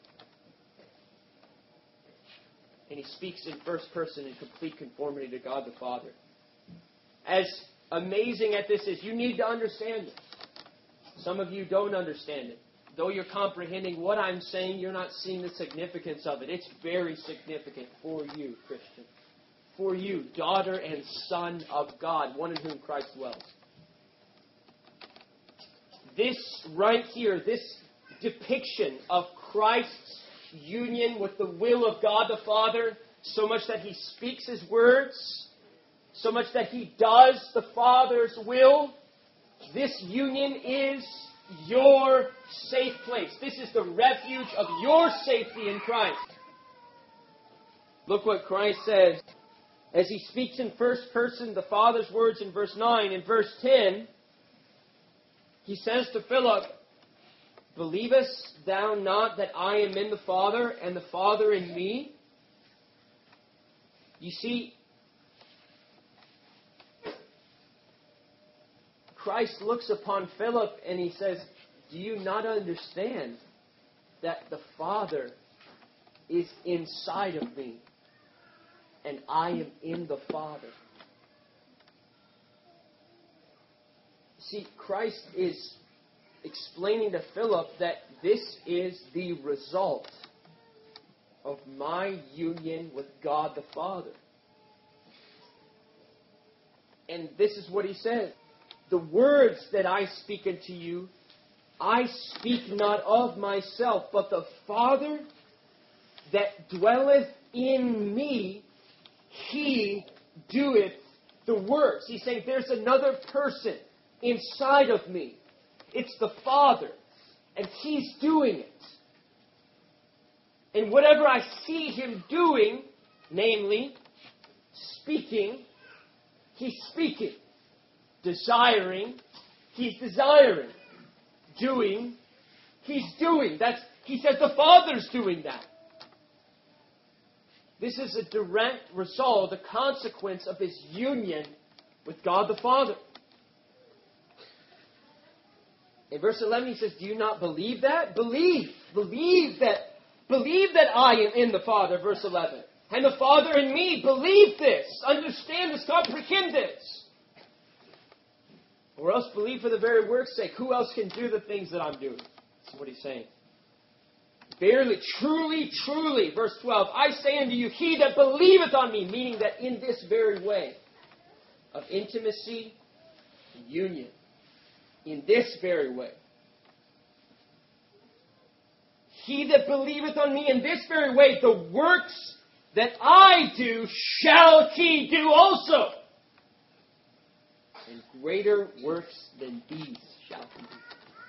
And he speaks in first person in complete conformity to God the Father. As amazing as this is, you need to understand it. Some of you don't understand it. Though you're comprehending what I'm saying, you're not seeing the significance of it. It's very significant for you, Christian. For you, daughter and son of God, one in whom Christ dwells. This right here, this depiction of Christ's union with the will of God the Father, so much that he speaks his words, so much that he does the Father's will, this union is your safe place. This is the refuge of your safety in Christ. Look what Christ says as he speaks in first person the Father's words in verse 9. In verse 10, he says to Philip, "Believest thou not that I am in the Father, and the Father in me?" You see, Christ looks upon Philip and he says, "Do you not understand that the Father is inside of me, and I am in the Father?" See, Christ is explaining to Philip that this is the result of my union with God the Father. And this is what he says. "The words that I speak unto you, I speak not of myself, but the Father that dwelleth in me, he doeth the works." He's saying there's another person inside of me. It's the Father, and he's doing it. And whatever I see him doing, namely, speaking, he's speaking. Desiring, he's desiring. Doing, he's doing. He says the Father's doing that. This is a direct result, a consequence of his union with God the Father. In verse 11 he says, "Do you not believe that?" Believe that I am in the Father, verse 11. "And the Father in me." Believe this. Understand this. Comprehend this. Or else believe for the very work's sake. Who else can do the things that I'm doing? That's what he's saying. "Verily, truly, truly," verse 12, "I say unto you, he that believeth on me," meaning that in this very way of intimacy and union, in this very way, "he that believeth on me in this very way, the works that I do shall he do also. And greater works than these shall he do."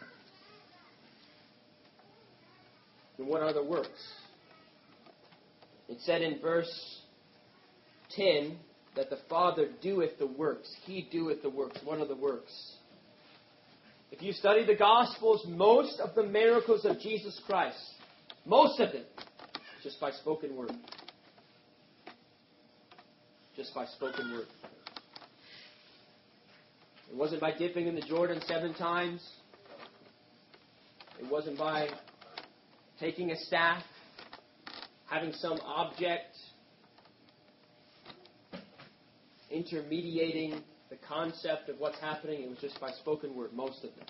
And what are the works? It said in verse 10 that the Father doeth the works. He doeth the works. What are the works? If you study the Gospels, most of the miracles of Jesus Christ, most of them, just by spoken word. Just by spoken word. It wasn't by dipping in the Jordan 7 times. It wasn't by taking a staff, having some object, intermediating the concept of what's happening. It was just by spoken word, most of them.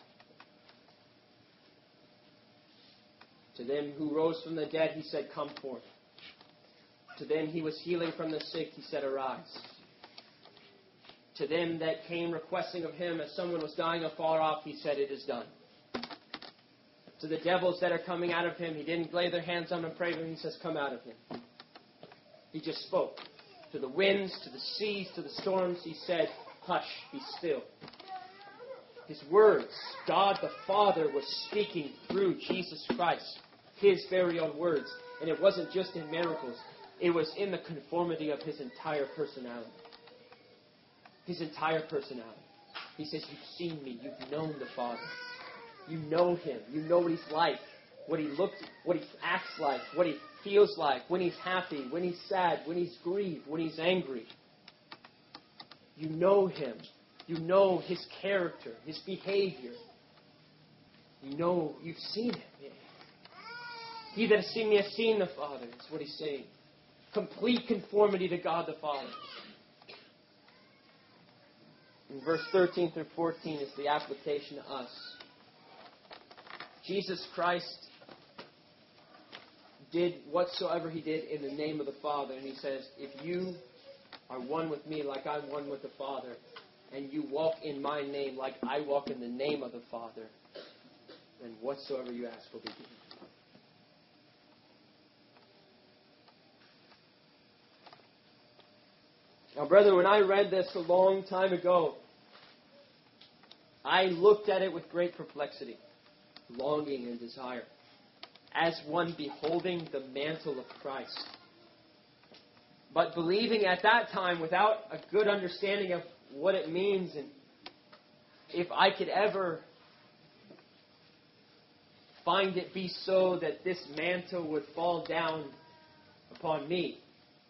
To them who rose from the dead, he said, "Come forth." To them he was healing from the sick, he said, "Arise." To them that came requesting of him as someone was dying afar off, he said, "It is done." To the devils that are coming out of him, he didn't lay their hands on him and pray for him. He says, come out of him. He just spoke. To the winds, to the seas, to the storms, he said, hush, be still. His words, God the Father was speaking through Jesus Christ, his very own words. And it wasn't just in miracles. It was in the conformity of his entire personality. His entire personality. He says, you've seen me. You've known the Father. You know him. You know what he's like. What he acts like. What he feels like. When he's happy. When he's sad. When he's grieved. When he's angry. You know him. You know his character. His behavior. You know, you've seen him. He that has seen me has seen the Father. That's what he's saying. Complete conformity to God the Father. In verse 13 through 14 is the application to us. Jesus Christ did whatsoever he did in the name of the Father. And he says, if you are one with me like I'm one with the Father, and you walk in my name like I walk in the name of the Father, then whatsoever you ask will be given. Now, brethren, when I read this a long time ago, I looked at it with great perplexity, longing and desire, as one beholding the mantle of Christ. But believing at that time, without a good understanding of what it means, and if I could ever find it be so that this mantle would fall down upon me,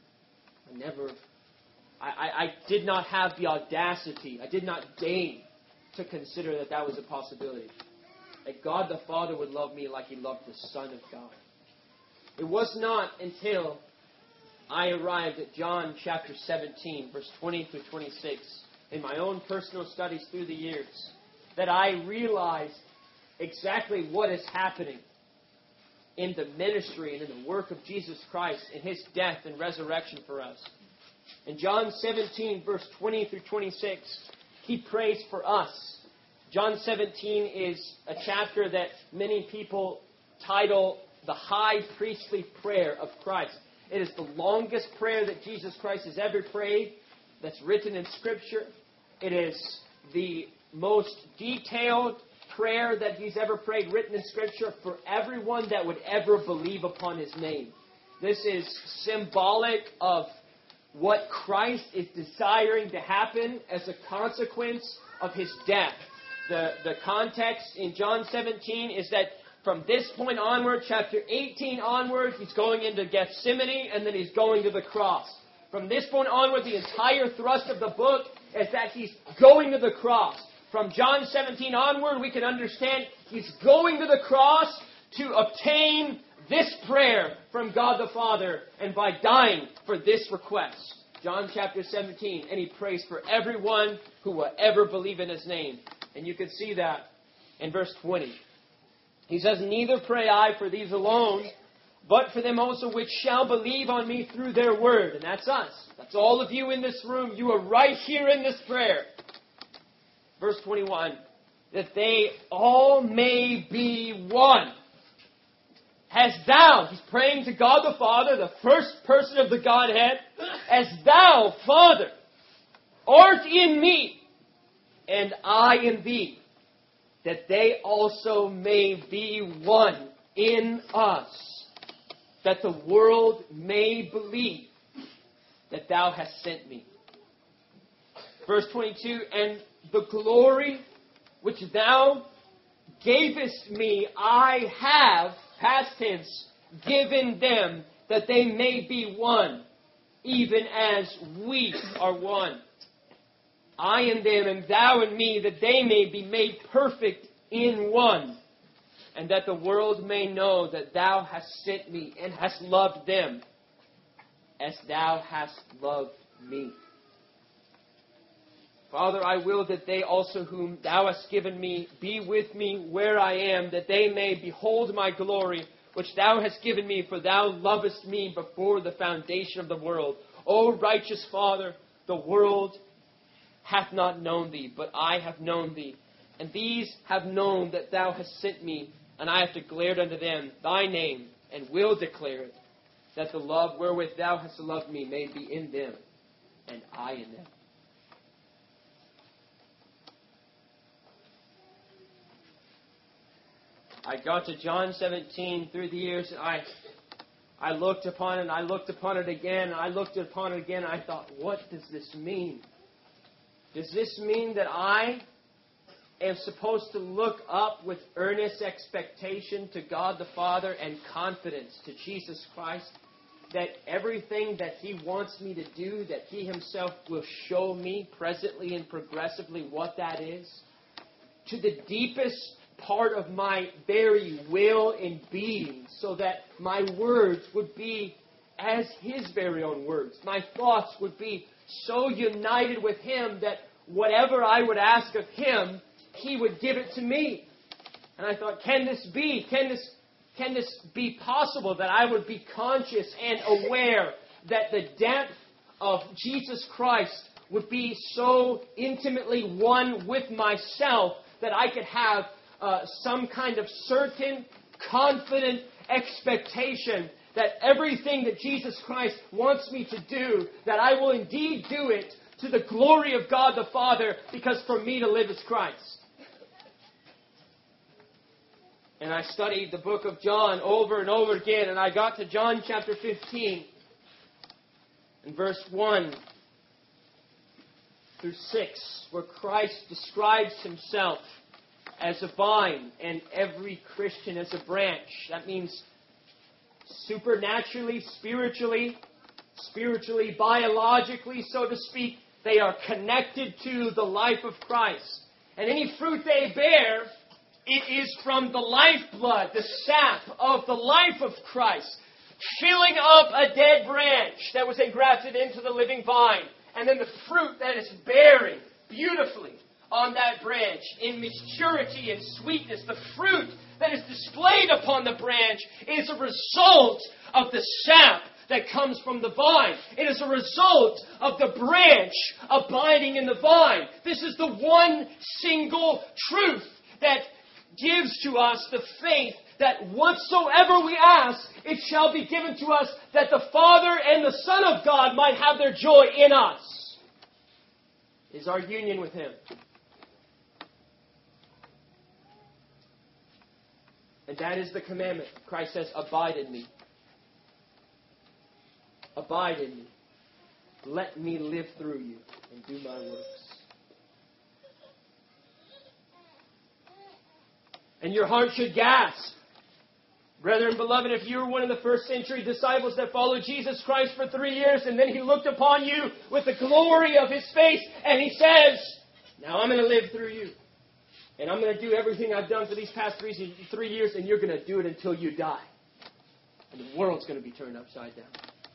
I did not have the audacity, I did not deign to consider that that was a possibility. That God the Father would love me like he loved the Son of God. It was not until I arrived at John chapter 17, verse 20 through 26, in my own personal studies through the years, that I realized exactly what is happening in the ministry and in the work of Jesus Christ in his death and resurrection for us. In John 17, verse 20 through 26, he prays for us. John 17 is a chapter that many people title the high priestly prayer of Christ. It is the longest prayer that Jesus Christ has ever prayed that's written in Scripture. It is the most detailed prayer that he's ever prayed written in Scripture for everyone that would ever believe upon his name. This is symbolic of what Christ is desiring to happen as a consequence of his death. The context in John 17 is that from this point onward, chapter 18 onward, he's going into Gethsemane and then he's going to the cross. From this point onward, the entire thrust of the book is that he's going to the cross. From John 17 onward, we can understand he's going to the cross to obtain this prayer from God the Father and by dying for this request. John chapter 17, and he prays for everyone who will ever believe in his name. And you can see that in verse 20. He says, neither pray I for these alone, but for them also which shall believe on me through their word. And that's us. That's all of you in this room. You are right here in this prayer. Verse 21, that they all may be one. As thou, he's praying to God the Father, the first person of the Godhead, as thou, Father, art in me, and I in thee, that they also may be one in us, that the world may believe that thou hast sent me. Verse 22, and the glory which thou gavest me, I have, past tense, given them, that they may be one, even as we are one. I in them, and thou in me, that they may be made perfect in one, and that the world may know that thou hast sent me, and hast loved them, as thou hast loved me. Father, I will that they also whom thou hast given me be with me where I am, that they may behold my glory, which thou hast given me, for thou lovest me before the foundation of the world. O righteous Father, the world hath not known thee, but I have known thee. And these have known that thou hast sent me, And I have declared unto them thy name, and will declare it, that the love wherewith thou hast loved me may be in them, and I in them. I got to John 17 through the years, and I looked upon it, and I looked upon it again, and I looked upon it again, and I thought, what does this mean? Does this mean that I am supposed to look up with earnest expectation to God the Father and confidence to Jesus Christ that everything that He wants me to do, that He Himself will show me presently and progressively what that is? To the deepest part of my very will and being, so that my words would be as His very own words. My thoughts would be so united with Him that whatever I would ask of Him, He would give it to me. And I thought, can this be? Can this be possible that I would be conscious and aware that the depth of Jesus Christ would be so intimately one with myself that I could have some kind of certain, confident expectation that everything that Jesus Christ wants me to do, that I will indeed do it to the glory of God the Father, because for me to live is Christ. And I studied the book of John over and over again, and I got to John chapter 15, and verse 1 through 6, where Christ describes Himself as a vine and every Christian as a branch. That means supernaturally, spiritually, biologically, so to speak, they are connected to the life of Christ. And any fruit they bear, it is from the lifeblood, the sap of the life of Christ, filling up a dead branch that was engrafted into the living vine. And then the fruit that is bearing beautifully on that branch in maturity and sweetness. The fruit that is displayed upon the branch is a result of the sap that comes from the vine. It is a result of the branch abiding in the vine. This is the one single truth that gives to us the faith that whatsoever we ask, it shall be given to us, that the Father and the Son of God might have their joy in us. Is our union with Him. And that is the commandment. Christ says, abide in me. Abide in me. Let me live through you and do my works. And your heart should gasp. Brethren, beloved, if you were one of the first century disciples that followed Jesus Christ for 3 years, and then He looked upon you with the glory of His face, and He says, now I'm going to live through you. And I'm going to do everything I've done for these past 3 years, and you're going to do it until you die. And the world's going to be turned upside down.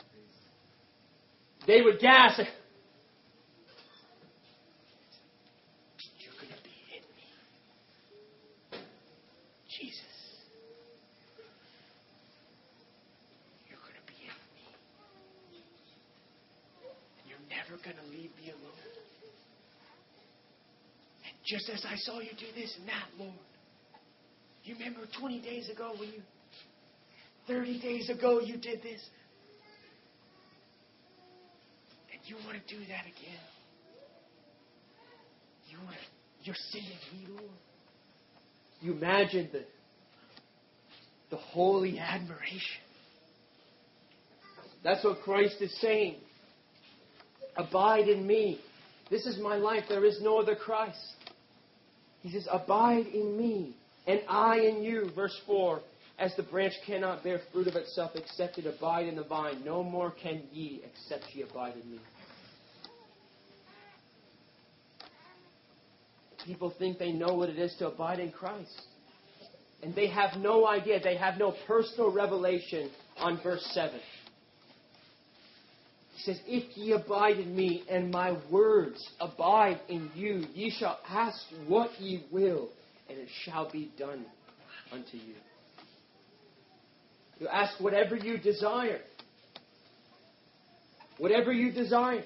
They would gasp. You're going to be in me. Jesus. You're going to be in me. And you're never going to leave me alone. And just as I saw you do this and that, Lord. You remember 20 days ago 30 days ago you did this. You want to do that again? You're sending me, Lord. You imagine the holy admiration. That's what Christ is saying. Abide in me. This is my life. There is no other Christ. He says, abide in me, and I in you. Verse 4. As the branch cannot bear fruit of itself except it abide in the vine, no more can ye except ye abide in me. People think they know what it is to abide in Christ. And they have no idea. They have no personal revelation on verse 7. He says, if ye abide in me, and my words abide in you, ye shall ask what ye will, and it shall be done unto you. You ask whatever you desire. Whatever you desire.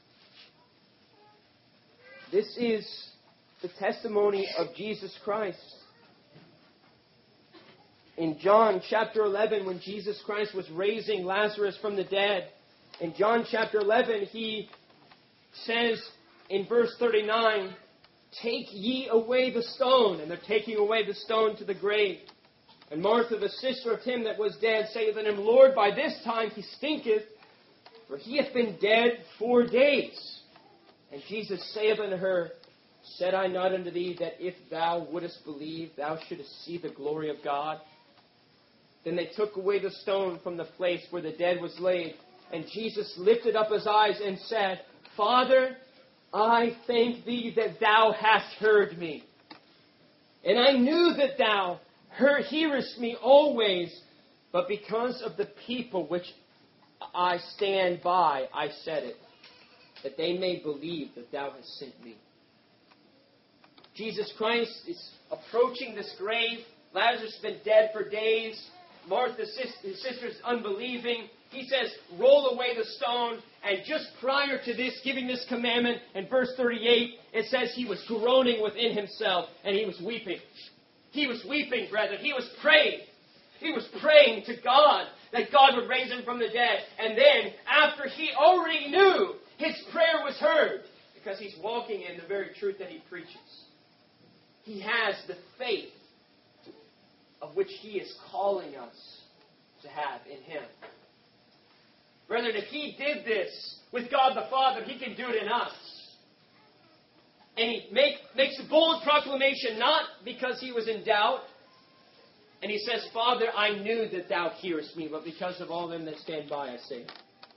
This is the testimony of Jesus Christ. in John chapter 11, when Jesus Christ was raising Lazarus from the dead, in John chapter 11, he says in verse 39, "Take ye away the stone." And they're taking away the stone to the grave. And Martha, the sister of him that was dead, saith unto him, Lord, by this time he stinketh, for he hath been dead 4 days. And Jesus saith unto her, Said I not unto thee that if thou wouldest believe, thou shouldest see the glory of God? Then they took away the stone from the place where the dead was laid. And Jesus lifted up his eyes and said, Father, I thank thee that thou hast heard me. And I knew that thou hearest me always, but because of the people which I stand by, I said it, that they may believe that thou hast sent me. Jesus Christ is approaching this grave. Lazarus has been dead for days. Martha, his sister, is unbelieving. He says, roll away the stone. And just prior to this, giving this commandment, in verse 38, it says he was groaning within himself and he was weeping. He was weeping, brethren. He was praying. He was praying to God that God would raise him from the dead. And then, after he already knew, his prayer was heard because he's walking in the very truth that he preaches. He has the faith of which he is calling us to have in him. Brethren, if he did this with God the Father, he can do it in us. And he makes a bold proclamation, not because he was in doubt. And he says, Father, I knew that thou hearest me, but because of all them that stand by, I say it.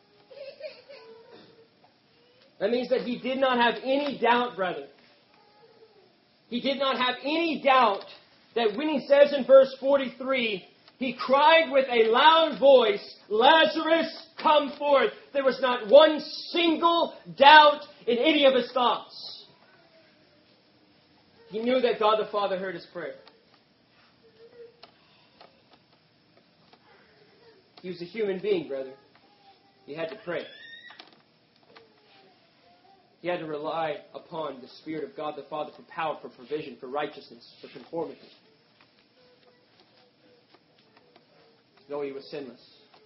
That means that he did not have any doubt, brethren. He did not have any doubt that when he says in verse 43, he cried with a loud voice, Lazarus, come forth. There was not one single doubt in any of his thoughts. He knew that God the Father heard his prayer. He was a human being, brother. He had to pray. He had to rely upon the Spirit of God the Father for power, for provision, for righteousness, for conformity. Though he was sinless.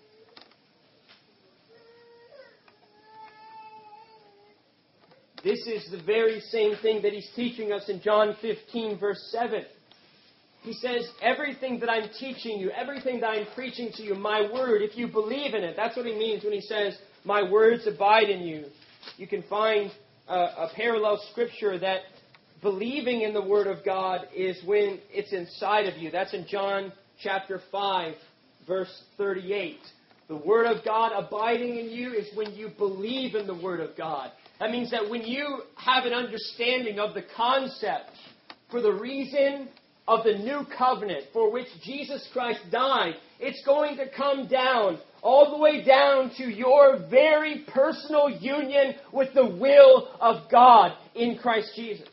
This is the very same thing that he's teaching us in John 15, verse 7. He says, everything that I'm teaching you, everything that I'm preaching to you, my word, if you believe in it, that's what he means when he says, my words abide in you. You can find a parallel scripture that believing in the Word of God is when it's inside of you. That's in John chapter 5, verse 38. The Word of God abiding in you is when you believe in the Word of God. That means that when you have an understanding of the concept for the reason of the new covenant for which Jesus Christ died, it's going to come down, all the way down to your very personal union with the will of God in Christ Jesus.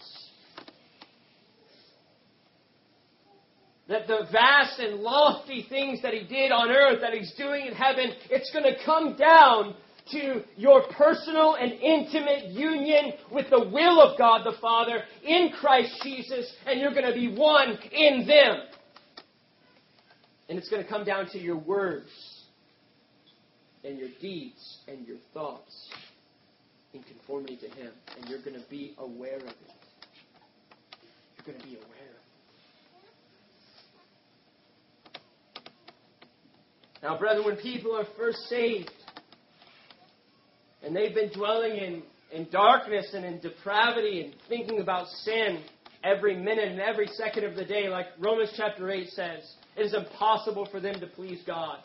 That the vast and lofty things that he did on earth, that he's doing in heaven, it's going to come down to your personal and intimate union with the will of God the Father in Christ Jesus, and you're going to be one in them. And it's going to come down to your words and your deeds and your thoughts in conformity to Him, and you're going to be aware of it. You're going to be aware of it. Now, brethren, when people are first saved, and they've been dwelling in darkness and in depravity and thinking about sin every minute and every second of the day, like Romans chapter 8 says, it is impossible for them to please God.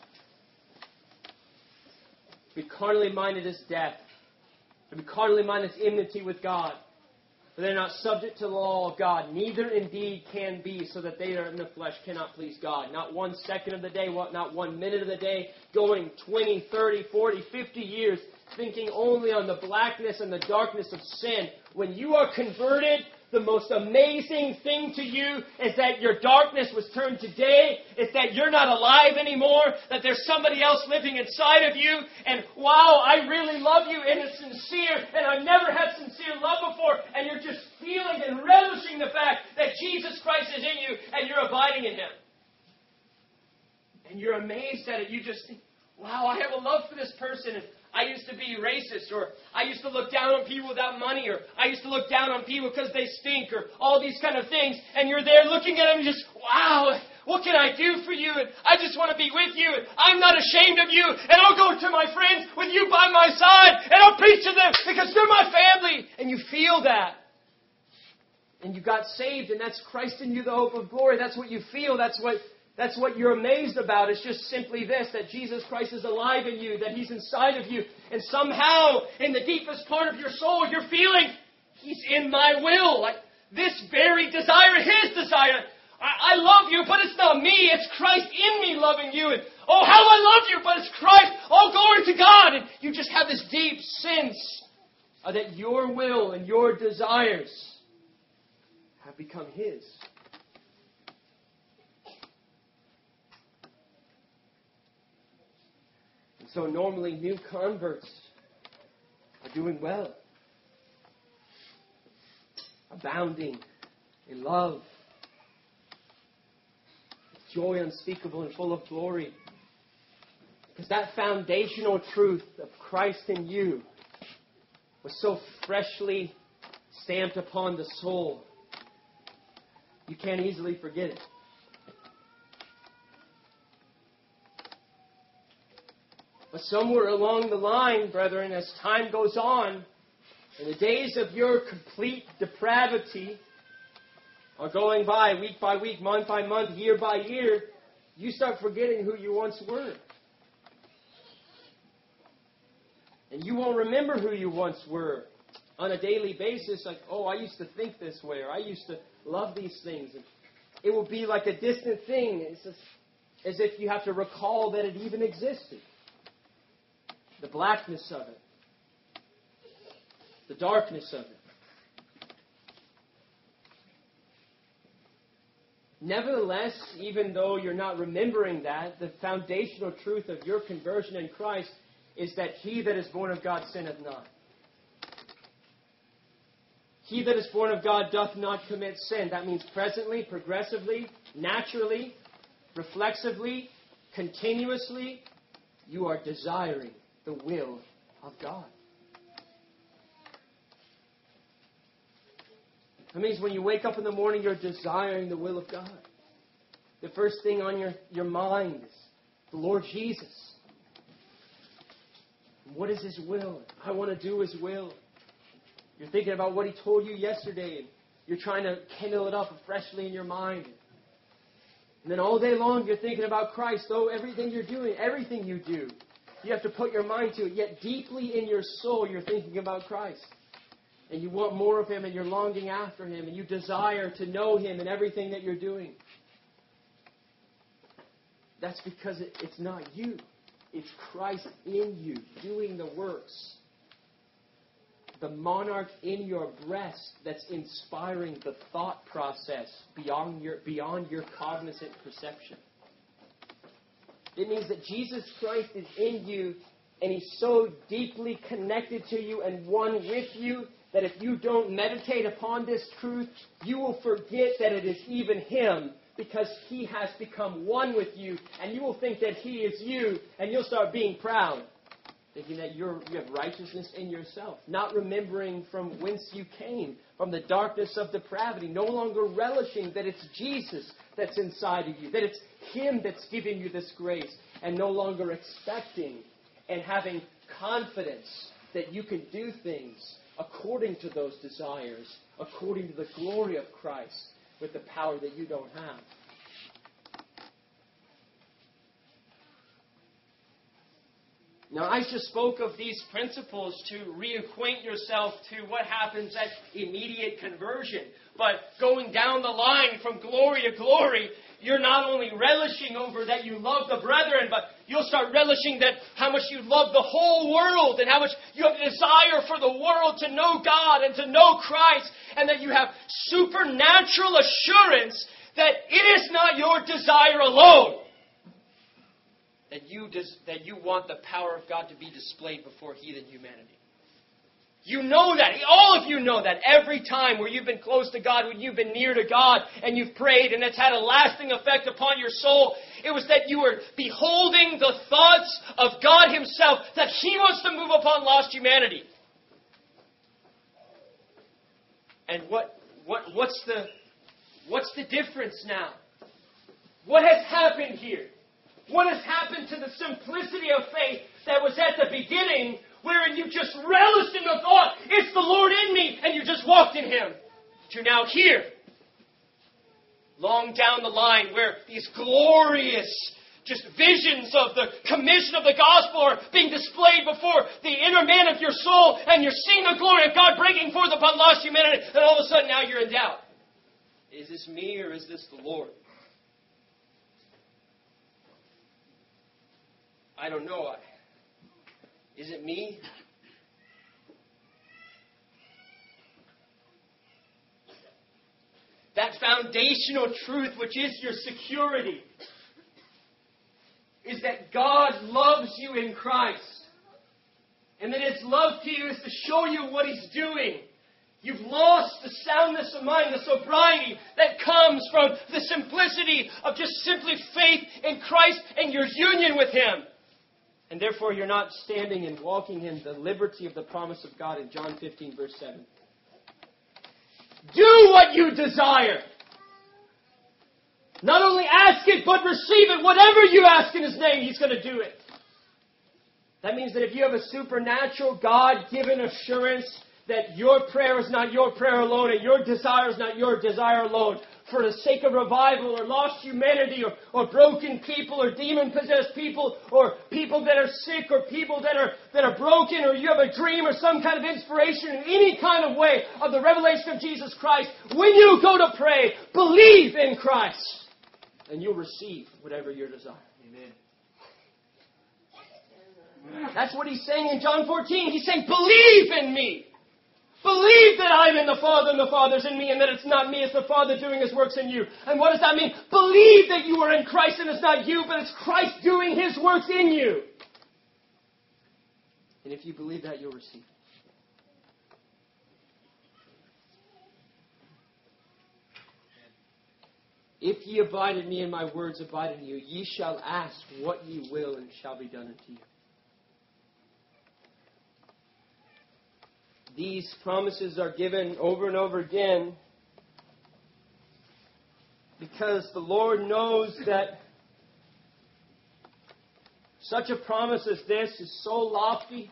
To be carnally minded is death. To be carnally minded is enmity with God. For they're not subject to the law of God. Neither indeed can be, so that they are in the flesh cannot please God. Not 1 second of the day, not 1 minute of the day, going 20, 30, 40, 50 years, thinking only on the blackness and the darkness of sin. When you are converted, the most amazing thing to you is that your darkness was turned to day, is that you're not alive anymore, that there's somebody else living inside of you, and wow, I really love you, and it's sincere, and I've never had sincere love before, and you're just feeling and relishing the fact that Jesus Christ is in you, and you're abiding in Him. and you're amazed at it. You just think, wow, I have a love for this person. And I used to be racist, or I used to look down on people without money, or I used to look down on people because they stink, or all these kind of things. And you're there looking at them and just, wow, what can I do for you? And I just want to be with you. And I'm not ashamed of you. And I'll go to my friends with you by my side. And I'll preach to them because they're my family. And you feel that. And you got saved. And that's Christ in you, the hope of glory. That's what you feel. That's what you're amazed about. It's just simply this, that Jesus Christ is alive in you, that He's inside of you. And somehow, in the deepest part of your soul, you're feeling, He's in my will. Like this very desire, His desire. I love you, but it's not me. It's Christ in me loving you. And oh, how I love you, but it's Christ. Oh, glory to God. And you just have this deep sense that your will and your desires have become His. And so normally new converts are doing well, abounding in love, joy unspeakable and full of glory. Because that foundational truth of Christ in you was so freshly stamped upon the soul, you can't easily forget it. But somewhere along the line, brethren, as time goes on, in the days of your complete depravity are going by week, month by month, year by year, you start forgetting who you once were. And you won't remember who you once were on a daily basis. Like, oh, I used to think this way, or I used to love these things. And it will be like a distant thing. It's just as if you have to recall that it even existed. The blackness of it. The darkness of it. Nevertheless, even though you're not remembering that, the foundational truth of your conversion in Christ is that he that is born of God sinneth not. He that is born of God doth not commit sin. That means presently, progressively, naturally, reflexively, continuously, you are desiring the will of God. That means when you wake up in the morning, you're desiring the will of God. The first thing on your mind is the Lord Jesus. What is His will? I want to do His will. You're thinking about what He told you yesterday, and you're trying to kindle it up freshly in your mind. And then all day long, you're thinking about Christ. Oh, everything you're doing, everything you do, you have to put your mind to it. Yet deeply in your soul, you're thinking about Christ. And you want more of Him, and you're longing after Him, and you desire to know Him in everything that you're doing. That's because it's not you. It's Christ in you, doing the works. The monarch in your breast that's inspiring the thought process beyond your cognizant perception. It means that Jesus Christ is in you, and He's so deeply connected to you and one with you that if you don't meditate upon this truth, you will forget that it is even Him, because He has become one with you, and you will think that He is you, and you'll start being proud, thinking that you have righteousness in yourself, not remembering from whence you came, from the darkness of depravity, no longer relishing that it's Jesus that's inside of you, that it's Him that's giving you this grace, and no longer expecting and having confidence that you can do things according to those desires, according to the glory of Christ, with the power that you don't have. Now, I just spoke of these principles to reacquaint yourself to what happens at immediate conversion. But going down the line from glory to glory, you're not only relishing over that you love the brethren, but you'll start relishing that how much you love the whole world, and how much you have a desire for the world to know God and to know Christ, and that you have supernatural assurance that it is not your desire alone. That you want the power of God to be displayed before heathen humanity. You know that. All of you know that. Every time where you've been close to God, when you've been near to God, and you've prayed, and it's had a lasting effect upon your soul, It was that you were beholding the thoughts of God Himself, that He wants to move upon lost humanity. And what's the difference now? What has happened here? What has happened to the simplicity of faith that was at the beginning, wherein you just relished in the thought, it's the Lord in me, and you just walked in Him, to now here, long down the line, where these glorious just visions of the commission of the gospel are being displayed before the inner man of your soul, and you're seeing the glory of God breaking forth upon lost humanity, and all of a sudden now you're in doubt. Is this me or is this the Lord? I don't know. Is it me? That foundational truth, which is your security, is that God loves you in Christ. And that His love to you is to show you what He's doing. You've lost the soundness of mind, the sobriety that comes from the simplicity of just simply faith in Christ and your union with Him. And therefore you're not standing and walking in the liberty of the promise of God in John 15, verse 7. Do what you desire. Not only ask it, but receive it. Whatever you ask in His name, He's going to do it. That means that if you have a supernatural, God-given assurance that your prayer is not your prayer alone and your desire is not your desire alone, for the sake of revival or lost humanity or broken people or demon-possessed people or people that are sick or people that are broken, or you have a dream or some kind of inspiration in any kind of way of the revelation of Jesus Christ, when you go to pray, believe in Christ and you'll receive whatever your desire. Amen. That's what He's saying in John 14. He's saying, believe in me. Believe that I'm in the Father and the Father's in me, and that it's not me, it's the Father doing His works in you. And what does that mean? Believe that you are in Christ and it's not you, but it's Christ doing His works in you. And if you believe that, you'll receive. If ye abide in me and my words abide in you, ye shall ask what ye will, and it shall be done unto you. These promises are given over and over again because the Lord knows that such a promise as this is so lofty,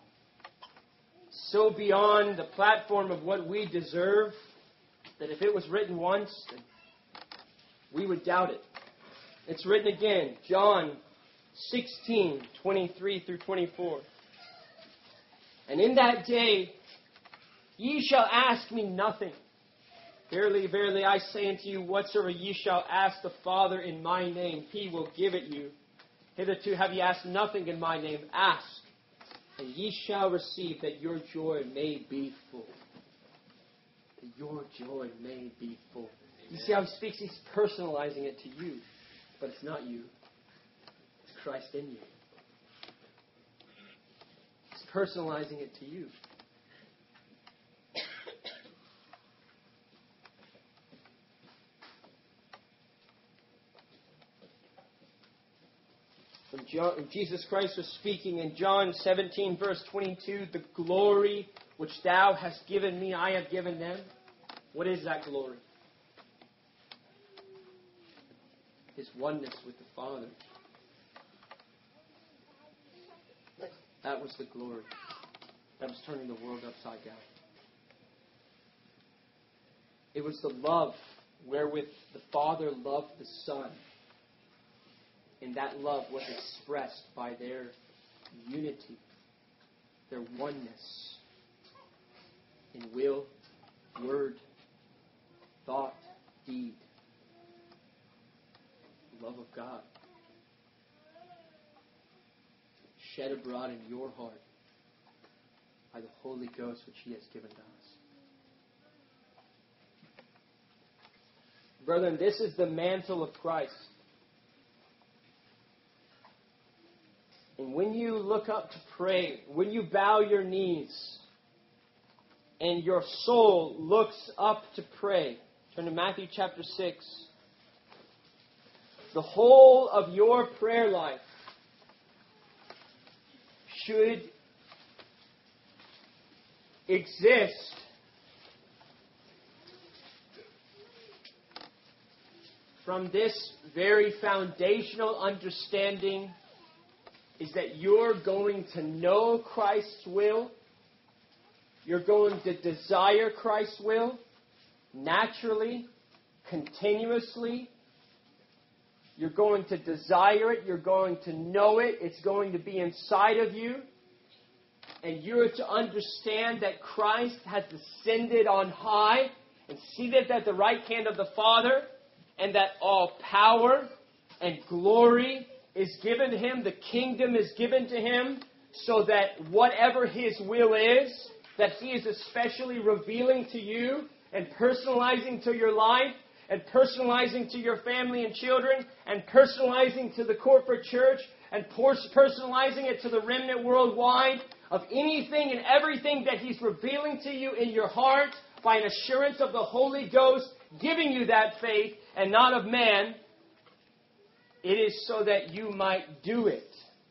so beyond the platform of what we deserve, that if it was written once, we would doubt it. It's written again, John 16, 23 through 24. And in that day, ye shall ask me nothing. Verily, verily, I say unto you, whatsoever ye shall ask the Father in my name, He will give it you. Hitherto have ye asked nothing in my name. Ask, and ye shall receive, that your joy may be full. That your joy may be full. You see how He speaks? He's personalizing it to you. But it's not you. It's Christ in you. He's personalizing it to you. Jesus Christ was speaking in John 17, verse 22, the glory which thou hast given me, I have given them. What is that glory? His oneness with the Father. That was the glory. That was turning the world upside down. It was the love wherewith the Father loved the Son. And that love was expressed by their unity, their oneness in will, word, thought, deed. The love of God shed abroad in your heart by the Holy Ghost which He has given to us. Brethren, this is the mantle of Christ. And when you look up to pray, when you bow your knees, and your soul looks up to pray, turn to Matthew chapter 6. the whole of your prayer life should exist from this very foundational understanding, is that you're going to know Christ's will. You're going to desire Christ's will naturally, continuously. You're going to desire it. You're going to know it. It's going to be inside of you. And you're to understand that Christ has ascended on high and seated at the right hand of the Father, and that all power and glory is given to Him. The kingdom is given to Him, so that whatever His will is, that He is especially revealing to you and personalizing to your life and personalizing to your family and children and personalizing to the corporate church and personalizing it to the remnant worldwide, of anything and everything that He's revealing to you in your heart by an assurance of the Holy Ghost, giving you that faith and not of man. It is so that you might do it.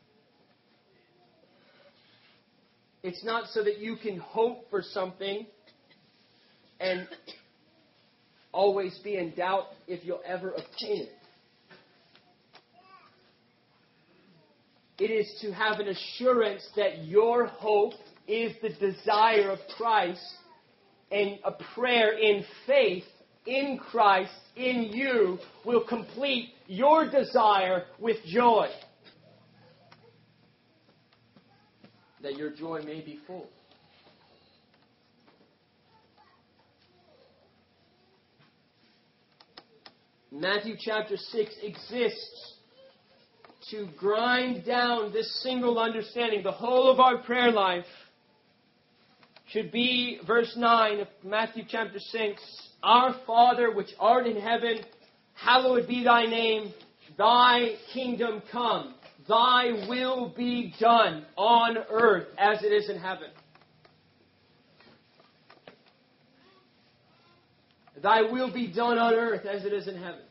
It's not so that you can hope for something and always be in doubt if you'll ever obtain it. It is to have an assurance that your hope is the desire of Christ, and a prayer in faith in Christ in you will complete your desire with joy, that your joy may be full. Matthew chapter 6 exists to grind down this single understanding. The whole of our prayer life should be, verse 9 of Matthew chapter 6, Our Father which art in heaven, hallowed be thy name, thy kingdom come, thy will be done on earth as it is in heaven. Thy will be done on earth as it is in heaven.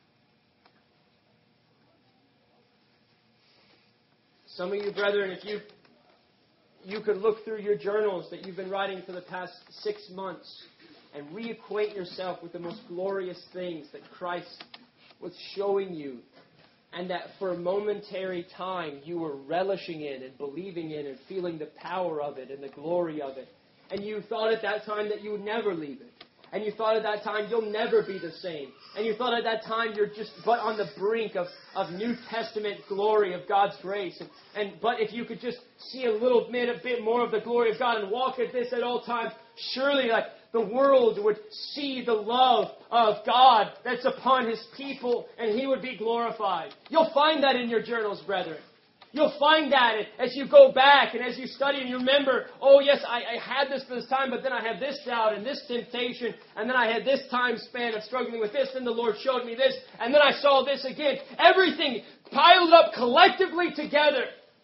Some of you, brethren, if you could look through your journals that you've been writing for the past 6 months and reacquaint yourself with the most glorious things that Christ was showing you, and that for a momentary time you were relishing in and believing in and feeling the power of it and the glory of it. And you thought at that time that you would never leave it. And you thought at that time you'll never be the same. And you thought at that time you're just but on the brink of New Testament glory of God's grace. But if you could just see a bit more of the glory of God and walk at this at all times, surely like the world would see the love of God that's upon His people, and He would be glorified. You'll find that in your journals, brethren. You'll find that as you go back and as you study and you remember, oh yes, I had this for this time, but then I had this doubt and this temptation, and then I had this time span of struggling with this, then the Lord showed me this, and then I saw this again. Everything piled up collectively together.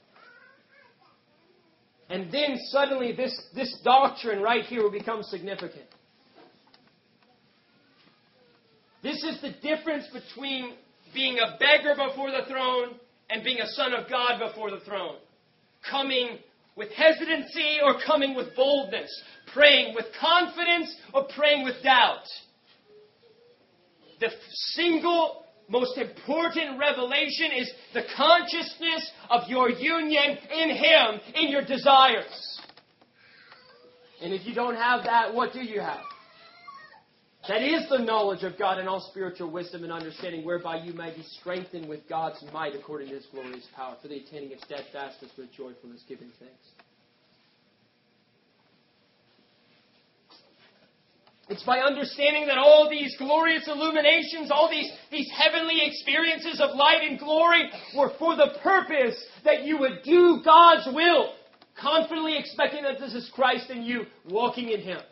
And then suddenly this doctrine right here will become significant. This is the difference between being a beggar before the throne and being a son of God before the throne. Coming with hesitancy or coming with boldness. Praying with confidence or praying with doubt. The single most important revelation is the consciousness of your union in Him, in your desires. And if you don't have that, what do you have? That is the knowledge of God and all spiritual wisdom and understanding, whereby you may be strengthened with God's might according to His glorious power, for the attaining of steadfastness with joyfulness, giving thanks. It's by understanding that all these glorious illuminations, all these heavenly experiences of light and glory were for the purpose that you would do God's will, confidently expecting that this is Christ in you, walking in Him.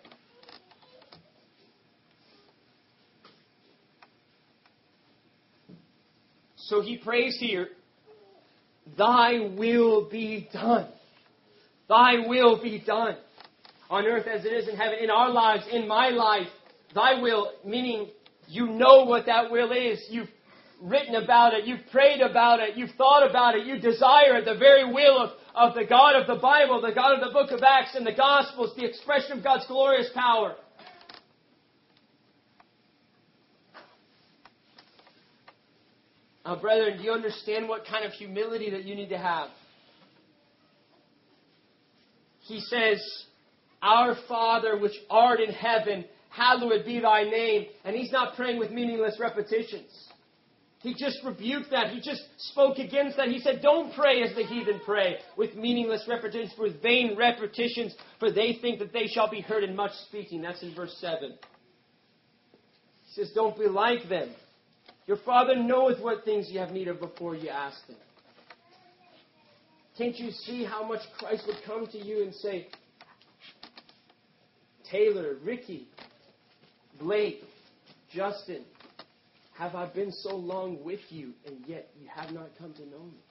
So he prays here, Thy will be done. Thy will be done. On earth as it is in heaven, in our lives, in my life, Thy will, meaning you know what that will is. You've written about it, you've prayed about it, you've thought about it, you desire it, the very will of the God of the Bible, the God of the book of Acts and the Gospels, the expression of God's glorious power. Now, brethren, do you understand what kind of humility that you need to have? He says, Our Father which art in heaven, hallowed be thy name. And he's not praying with meaningless repetitions. He just rebuked that. He just spoke against that. He said, don't pray as the heathen pray, with meaningless repetitions, with vain repetitions, for they think that they shall be heard in much speaking. That's in verse 7. He says, don't be like them. Your Father knoweth what things you have need of before you ask Him. Can't you see how much Christ would come to you and say, Taylor, Ricky, Blake, Justin, have I been so long with you, and yet you have not come to know me?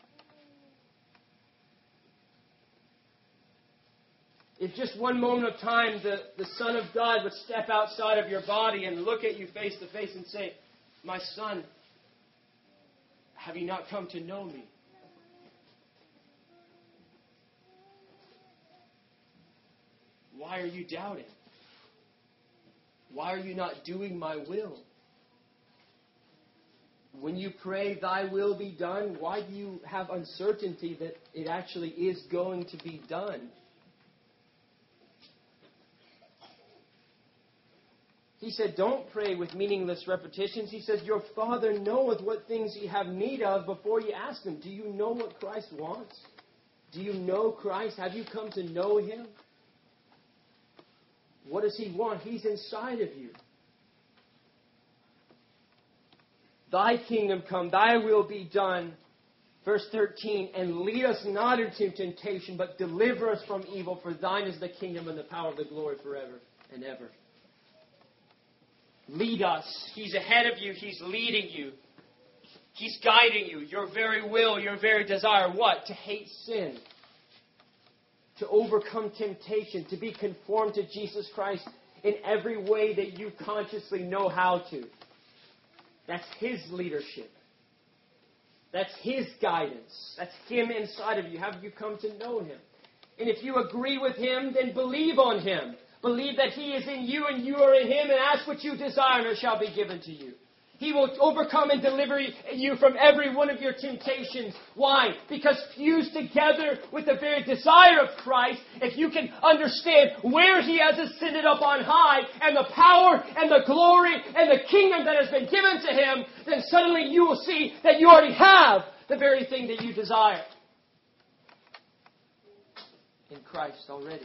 If just one moment of time the Son of God would step outside of your body and look at you face to face and say, my son, have you not come to know me? Why are you doubting? Why are you not doing my will? When you pray, thy will be done, why do you have uncertainty that it actually is going to be done? He said, don't pray with meaningless repetitions. He says, your Father knoweth what things ye have need of before you ask Him. Do you know what Christ wants? Do you know Christ? Have you come to know Him? What does He want? He's inside of you. Thy kingdom come, thy will be done. Verse 13, and lead us not into temptation, but deliver us from evil, for thine is the kingdom and the power of the glory forever and ever. Lead us. He's ahead of you. He's leading you. He's guiding you. Your very will, your very desire. What? To hate sin. To overcome temptation. To be conformed to Jesus Christ in every way that you consciously know how to. That's His leadership. That's His guidance. That's Him inside of you. Have you come to know Him? And if you agree with Him, then believe on Him. Believe that He is in you and you are in Him, and ask what you desire and it shall be given to you. He will overcome and deliver you from every one of your temptations. Why? Because fused together with the very desire of Christ, if you can understand where He has ascended up on high, and the power and the glory and the kingdom that has been given to Him, then suddenly you will see that you already have the very thing that you desire in Christ already.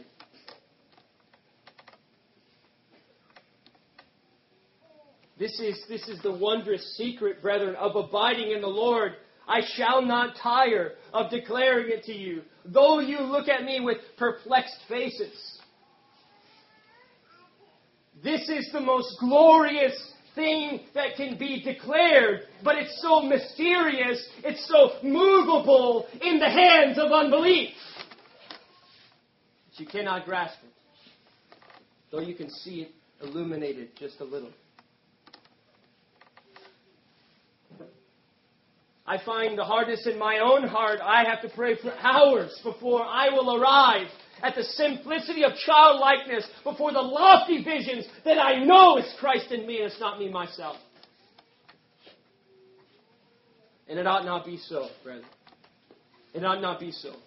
This is the wondrous secret, brethren, of abiding in the Lord. I shall not tire of declaring it to you, though you look at me with perplexed faces. This is the most glorious thing that can be declared, but it's so mysterious, it's so movable in the hands of unbelief that you cannot grasp it, though you can see it illuminated just a little. I find the hardness in my own heart. I have to pray for hours before I will arrive at the simplicity of childlikeness, before the lofty visions that I know is Christ in me and it's not me myself. And it ought not be so, brethren. It ought not be so.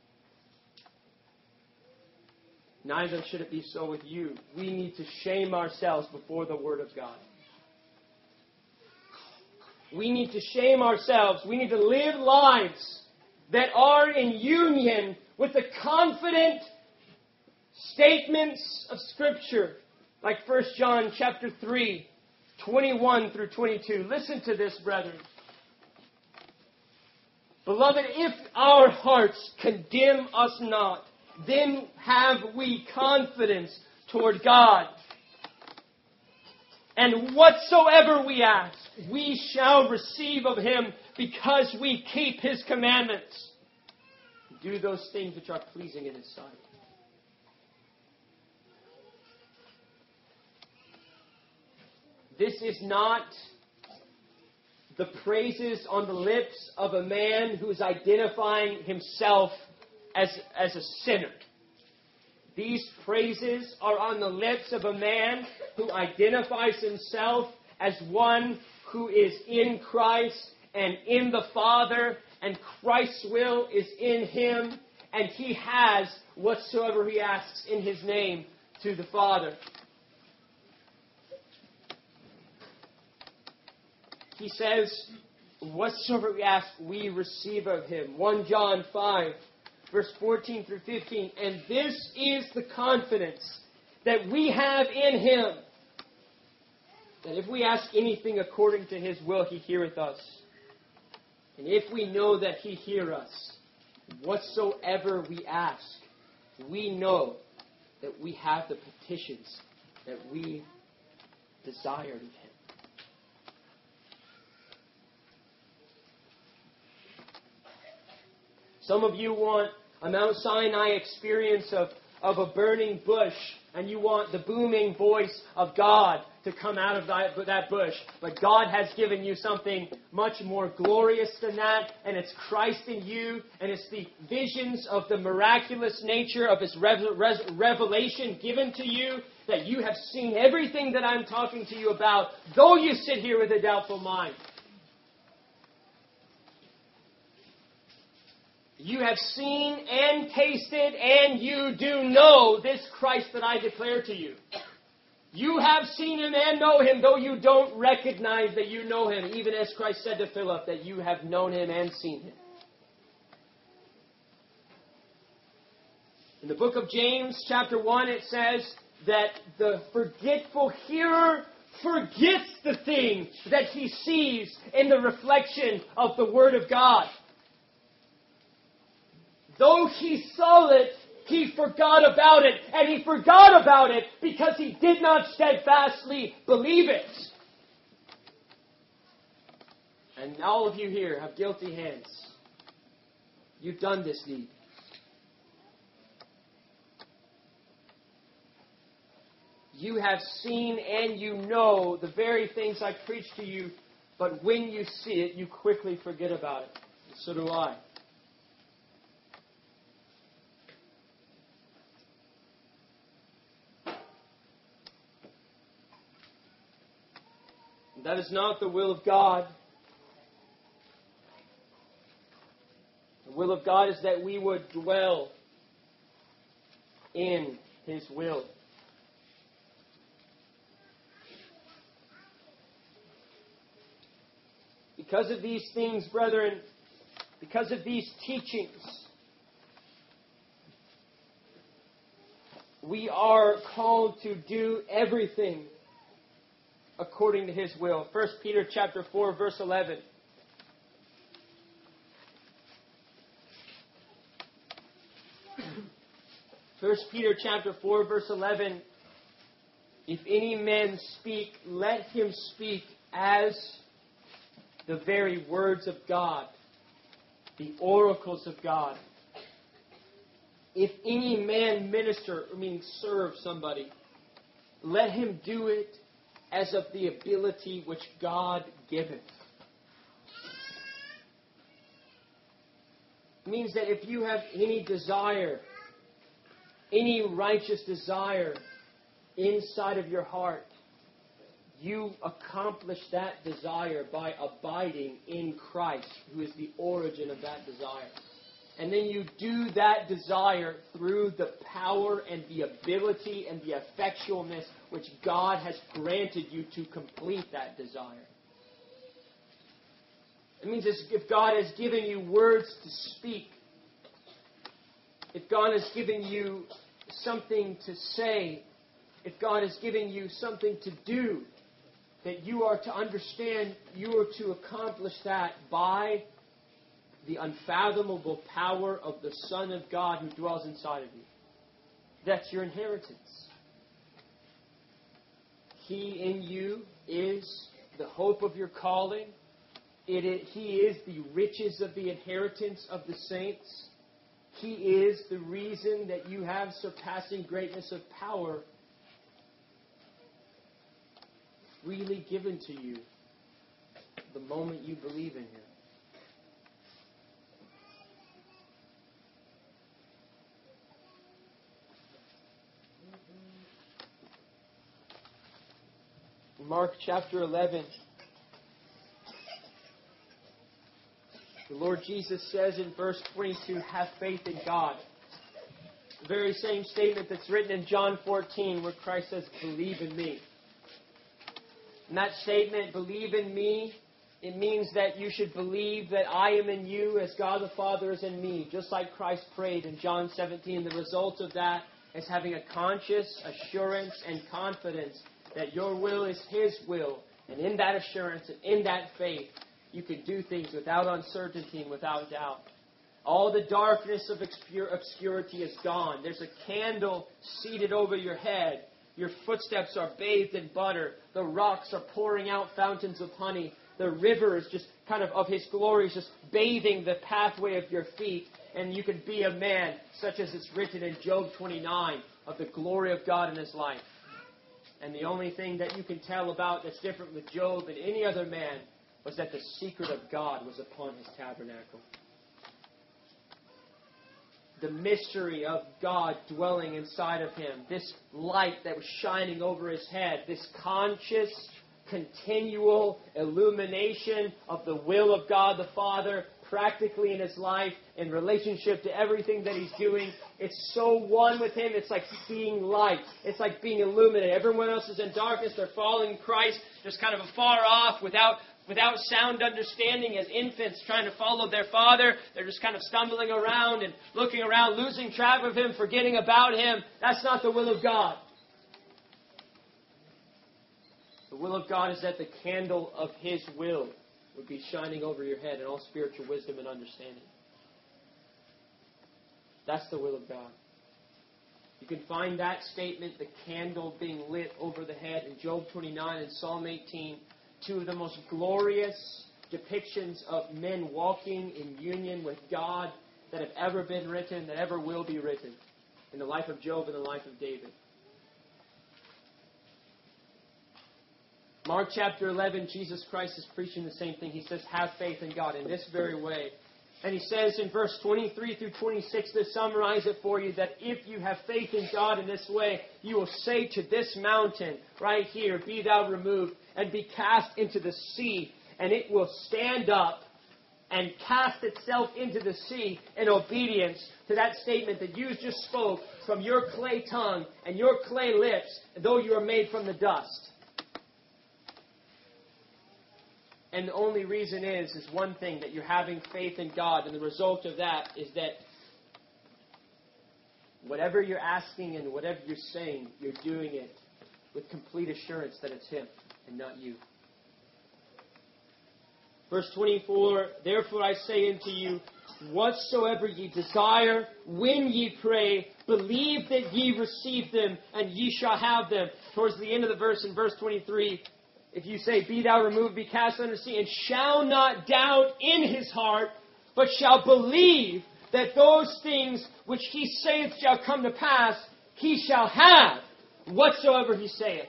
Neither should it be so with you. We need to shame ourselves before the Word of God. We need to shame ourselves. We need to live lives that are in union with the confident statements of Scripture. Like 1 John chapter 3, 21 through 22. Listen to this, brethren. Beloved, if our hearts condemn us not, then have we confidence toward God. And whatsoever we ask, we shall receive of Him, because we keep His commandments. Do those things which are pleasing in His sight. This is not the praises on the lips of a man who's identifying himself as a sinner. These praises are on the lips of a man who identifies himself as one who is in Christ and in the Father, and Christ's will is in him, and he has whatsoever he asks in his name to the Father. He says, whatsoever we ask, we receive of him. 1 John 5, verse 14 through 15. And this is the confidence that we have in him, that if we ask anything according to his will, he heareth us. And if we know that he hear us, whatsoever we ask, we know that we have the petitions that we desired of him. Some of you want a Mount Sinai experience of a burning bush, and you want the booming voice of God to come out of that bush. But God has given you something much more glorious than that, and it's Christ in you, and it's the visions of the miraculous nature of His revelation given to you, that you have seen everything that I'm talking to you about, though you sit here with a doubtful mind. You have seen and tasted, and you do know this Christ that I declare to you. You have seen Him and know Him, though you don't recognize that you know Him, even as Christ said to Philip, that you have known Him and seen Him. In the book of James, chapter 1, it says that the forgetful hearer forgets the thing that he sees in the reflection of the Word of God. Though he saw it, he forgot about it. And he forgot about it because he did not steadfastly believe it. And all of you here have guilty hands. You've done this deed. You have seen and you know the very things I preach to you, but when you see it, you quickly forget about it. And so do I. That is not the will of God. The will of God is that we would dwell in His will. Because of these things, brethren, because of these teachings, we are called to do everything according to His will. 1 Peter chapter 4, verse 11. First Peter chapter 4, verse 11. If any man speak, let him speak as the very words of God, the oracles of God. If any man minister, meaning serve somebody, let him do it as of the ability which God giveth. It means that if you have any desire, any righteous desire inside of your heart, you accomplish that desire by abiding in Christ, who is the origin of that desire. And then you do that desire through the power and the ability and the effectualness which God has granted you to complete that desire. It means if God has given you words to speak, if God has given you something to say, if God has given you something to do, that you are to understand, you are to accomplish that by the unfathomable power of the Son of God who dwells inside of you. That's your inheritance. He in you is the hope of your calling. He is the riches of the inheritance of the saints. He is the reason that you have surpassing greatness of power freely given to you the the moment you believe in Him. Mark chapter 11. The Lord Jesus says in verse 22, have faith in God. The very same statement that's written in John 14 where Christ says, believe in me. And that statement, believe in me, it means that you should believe that I am in you as God the Father is in me. Just like Christ prayed in John 17. The result of that is having a conscious assurance and confidence that your will is His will. And in that assurance and in that faith, you can do things without uncertainty and without doubt. All the darkness of obscurity is gone. There's a candle seated over your head. Your footsteps are bathed in butter. The rocks are pouring out fountains of honey. The river is just kind of His glory is just bathing the pathway of your feet. And you can be a man, such as it's written in Job 29, of the glory of God in his life. And the only thing that you can tell about that's different with Job and any other man was that the secret of God was upon his tabernacle. The mystery of God dwelling inside of him. This light that was shining over his head. This conscious, continual illumination of the will of God the Father practically in his life in relationship to everything that he's doing. It's so one with him. It's like seeing light. It's like being illuminated. Everyone else is in darkness. They're following Christ just kind of afar off without sound understanding as infants trying to follow their Father. They're just kind of stumbling around and looking around, losing track of Him, forgetting about Him. That's not the will of God. The will of God is that the candle of His will would be shining over your head in all spiritual wisdom and understanding. That's the will of God. You can find that statement, the candle being lit over the head, in Job 29 and Psalm 18. Two of the most glorious depictions of men walking in union with God that have ever been written, that ever will be written, in the life of Job and the life of David. Mark chapter 11, Jesus Christ is preaching the same thing. He says, have faith in God in this very way. And he says in verse 23 through 26, to summarize it for you, that if you have faith in God in this way, you will say to this mountain right here, be thou removed and be cast into the sea, and it will stand up and cast itself into the sea in obedience to that statement that you just spoke from your clay tongue and your clay lips, though you are made from the dust. And the only reason is one thing, that you're having faith in God. And the result of that is that whatever you're asking and whatever you're saying, you're doing it with complete assurance that it's Him and not you. Verse 24, therefore I say unto you, whatsoever ye desire, when ye pray, believe that ye receive them, and ye shall have them. Towards the end of the verse, in verse 23, if you say, be thou removed, be cast under the sea, and shall not doubt in his heart, but shall believe that those things which he saith shall come to pass, he shall have whatsoever he saith.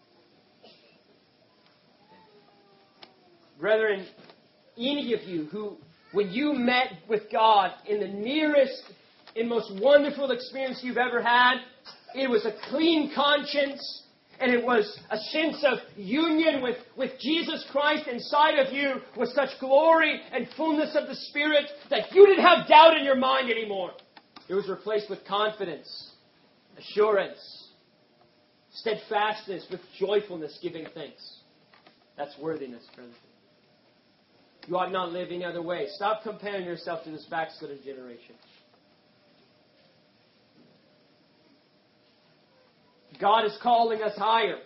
Brethren, any of you who, when you met with God in the nearest and most wonderful experience you've ever had, it was a clean conscience, and it was a sense of union with Jesus Christ inside of you with such glory and fullness of the Spirit that you didn't have doubt in your mind anymore. It was replaced with confidence, assurance, steadfastness, with joyfulness, giving thanks. That's worthiness, friends. You ought not live any other way. Stop comparing yourself to this backslidden generation. God is calling us higher.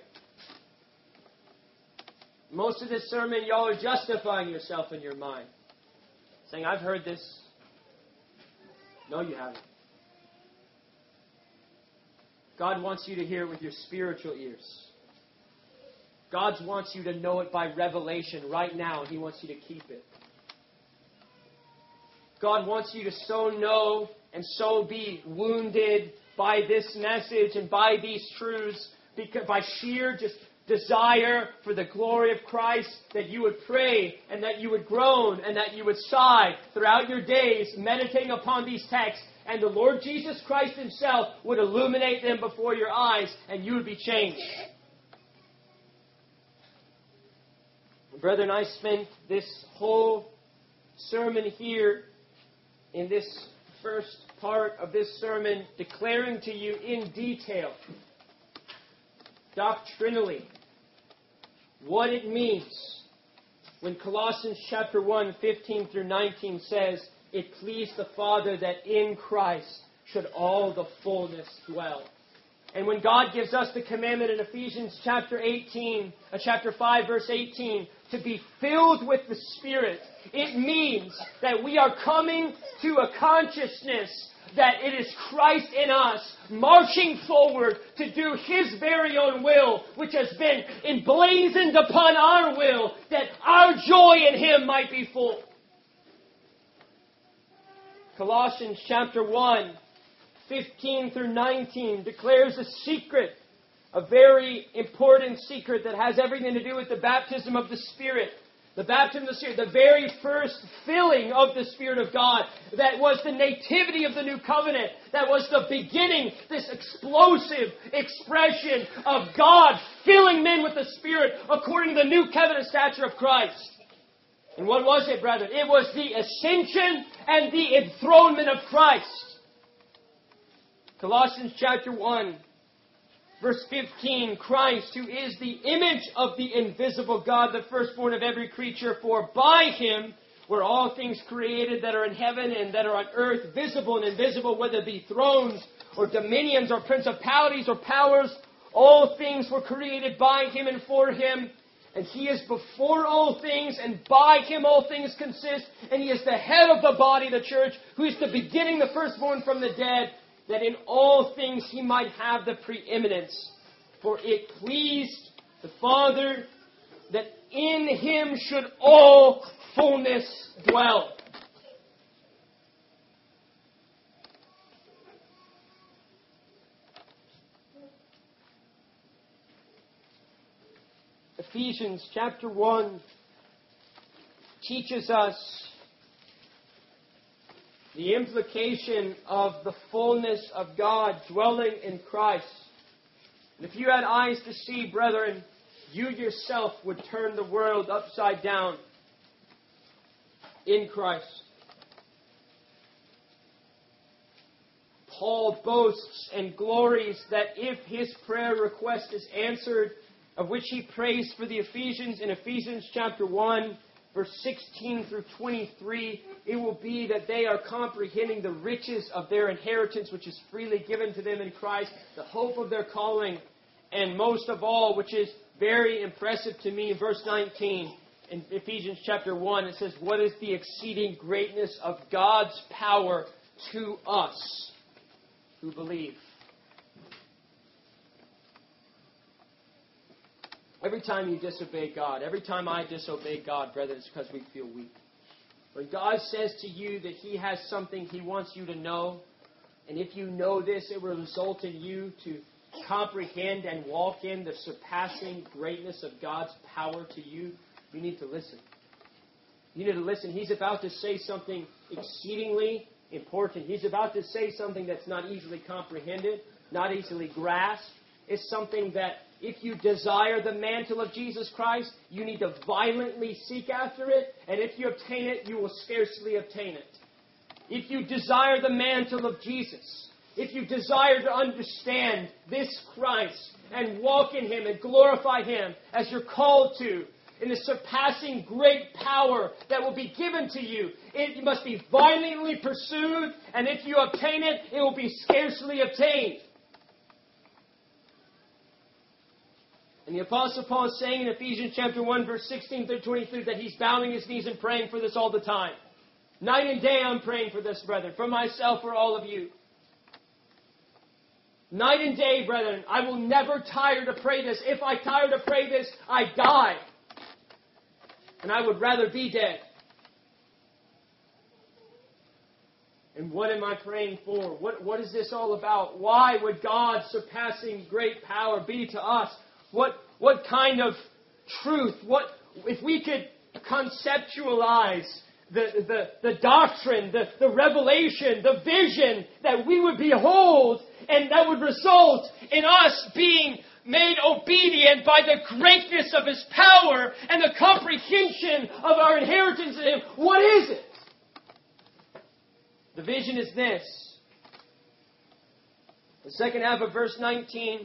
Most of this sermon, y'all are justifying yourself in your mind. Saying, I've heard this. No, you haven't. God wants you to hear it with your spiritual ears. God wants you to know it by revelation right now, and He wants you to keep it. God wants you to so know and so be wounded by this message and by these truths, because by sheer just desire for the glory of Christ, that you would pray and that you would groan and that you would sigh throughout your days, meditating upon these texts, and the Lord Jesus Christ Himself would illuminate them before your eyes, and you would be changed. Brethren, I spent this whole sermon here in this first part of this sermon declaring to you in detail, doctrinally, what it means when Colossians chapter 1, 15 through 19 says, "It pleased the Father that in Christ should all the fullness dwell." And when God gives us the commandment in Ephesians chapter 5, verse 18, to be filled with the Spirit, it means that we are coming to a consciousness that it is Christ in us, marching forward to do His very own will, which has been emblazoned upon our will, that our joy in Him might be full. Colossians chapter 1, 15 through 19 declares a secret, a very important secret that has everything to do with the baptism of the Spirit. The baptism of the Spirit, the very first filling of the Spirit of God, that was the nativity of the new covenant, that was the beginning, this explosive expression of God filling men with the Spirit according to the new covenant stature of Christ. And what was it, brethren? It was the ascension and the enthronement of Christ. Colossians chapter 1, verse 15, Christ, who is the image of the invisible God, the firstborn of every creature, for by Him were all things created that are in heaven and that are on earth, visible and invisible, whether it be thrones or dominions or principalities or powers. All things were created by Him and for Him. And He is before all things, and by Him all things consist. And He is the head of the body, the church, who is the beginning, the firstborn from the dead, that in all things He might have the preeminence. For it pleased the Father that in Him should all fullness dwell. Ephesians chapter 1 teaches us the implication of the fullness of God dwelling in Christ. And if you had eyes to see, brethren, you yourself would turn the world upside down in Christ. Paul boasts and glories that if his prayer request is answered, of which he prays for the Ephesians in Ephesians chapter 1, verse 16 through 23, it will be that they are comprehending the riches of their inheritance, which is freely given to them in Christ, the hope of their calling, and most of all, which is very impressive to me, verse 19 in Ephesians chapter 1, it says, "What is the exceeding greatness of God's power to us who believe?" Every time you disobey God, every time I disobey God, brethren, it's because we feel weak. When God says to you that He has something He wants you to know, and if you know this, it will result in you to comprehend and walk in the surpassing greatness of God's power to you, you need to listen. You need to listen. He's about to say something exceedingly important. He's about to say something that's not easily comprehended, not easily grasped. It's something that if you desire the mantle of Jesus Christ, you need to violently seek after it. And if you obtain it, you will scarcely obtain it. If you desire the mantle of Jesus, if you desire to understand this Christ and walk in Him and glorify Him as you're called to, in the surpassing great power that will be given to you, it must be violently pursued. And if you obtain it, it will be scarcely obtained. And the Apostle Paul is saying in Ephesians chapter 1, verse 16 through 23, that he's bowing his knees and praying for this all the time. Night and day I'm praying for this, brethren, for myself, for all of you. Night and day, brethren, I will never tire to pray this. If I tire to pray this, I die. And I would rather be dead. And what am I praying for? What is this all about? Why would God's surpassing great power be to us? what kind of truth, if we could conceptualize the doctrine, the revelation, the vision that we would behold, and that would result in us being made obedient by the greatness of His power and the comprehension of our inheritance in Him. What is it? The vision is this. The second half of verse 19.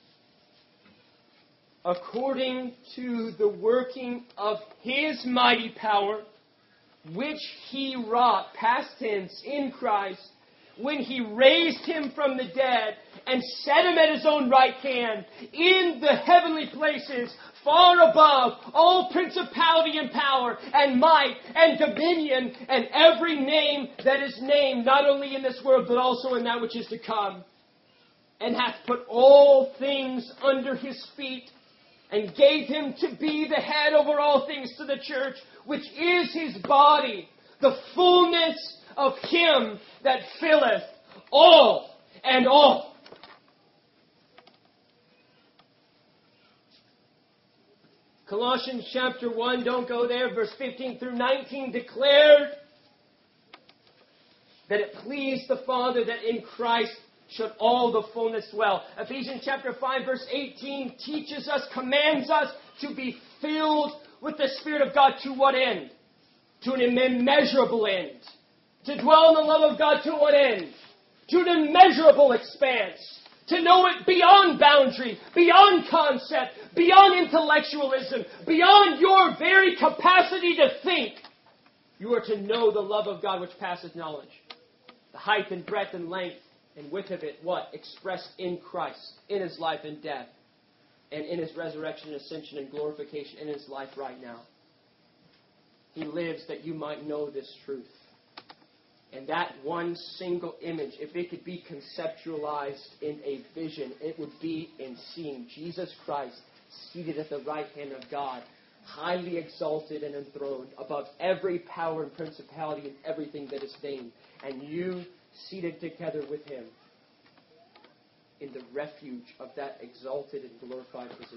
According to the working of His mighty power, which He wrought, past tense, in Christ, when He raised Him from the dead and set Him at His own right hand in the heavenly places, far above all principality and power and might and dominion and every name that is named, not only in this world but also in that which is to come, and hath put all things under His feet, and gave Him to be the head over all things to the church, which is His body, the fullness of Him that filleth all and all. Colossians chapter 1, don't go there, verse 15 through 19, declared that it pleased the Father that in Christ should all the fullness dwell. Ephesians chapter 5 verse 18 teaches us, commands us to be filled with the Spirit of God. To what end? To an immeasurable end. To dwell in the love of God to what end? To an immeasurable expanse. To know it beyond boundary, beyond concept, beyond intellectualism, beyond your very capacity to think. You are to know the love of God which passeth knowledge. The height and breadth and length and width of it, what? Expressed in Christ, in His life and death, and in His resurrection and ascension and glorification in His life right now. He lives that you might know this truth. And that one single image, if it could be conceptualized in a vision, it would be in seeing Jesus Christ seated at the right hand of God, highly exalted and enthroned above every power and principality and everything that is named, and you seated together with Him in the refuge of that exalted and glorified position.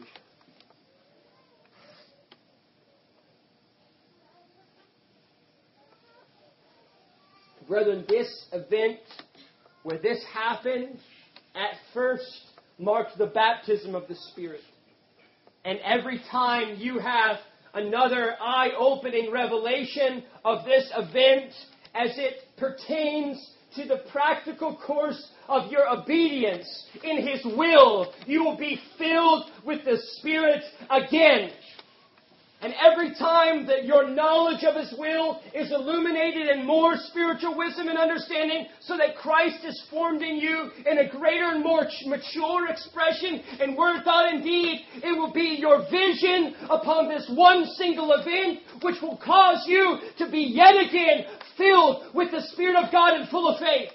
Brethren, this event, where this happened, at first marked the baptism of the Spirit. And every time you have another eye-opening revelation of this event as it pertains to the practical course of your obedience in His will, you will be filled with the Spirit again. And every time that your knowledge of His will is illuminated in more spiritual wisdom and understanding, so that Christ is formed in you in a greater and more mature expression in word, thought, and deed, it will be your vision upon this one single event which will cause you to be yet again filled with the Spirit of God and full of faith.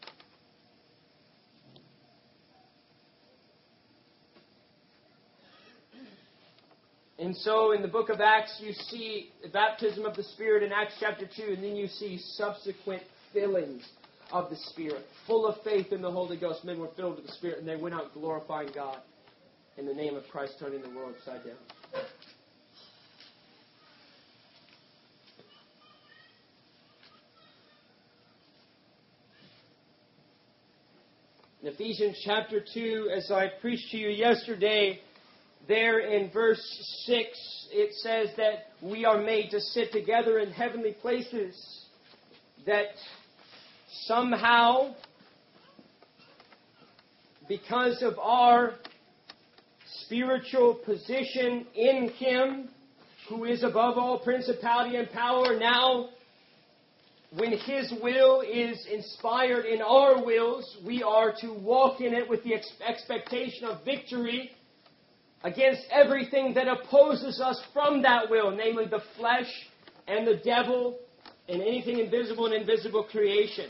And so in the book of Acts, you see the baptism of the Spirit in Acts chapter 2, and then you see subsequent fillings of the Spirit. Full of faith in the Holy Ghost, men were filled with the Spirit, and they went out glorifying God in the name of Christ, turning the world upside down. In Ephesians chapter 2, as I preached to you yesterday, there in verse 6, it says that we are made to sit together in heavenly places. That somehow, because of our spiritual position in Him, who is above all principality and power, now, when His will is inspired in our wills, we are to walk in it with the expectation of victory against everything that opposes us from that will, namely the flesh and the devil and anything invisible and invisible creation.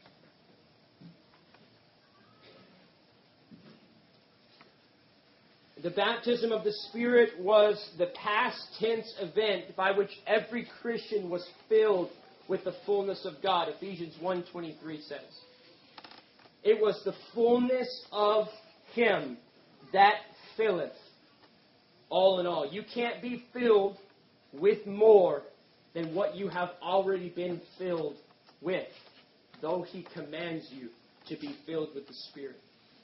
The baptism of the Spirit was the past tense event by which every Christian was filled with the fullness of God. Ephesians 1:23 says. It was the fullness of Him that filleth all in all. You can't be filled with more than what you have already been filled with, though He commands you to be filled with the Spirit.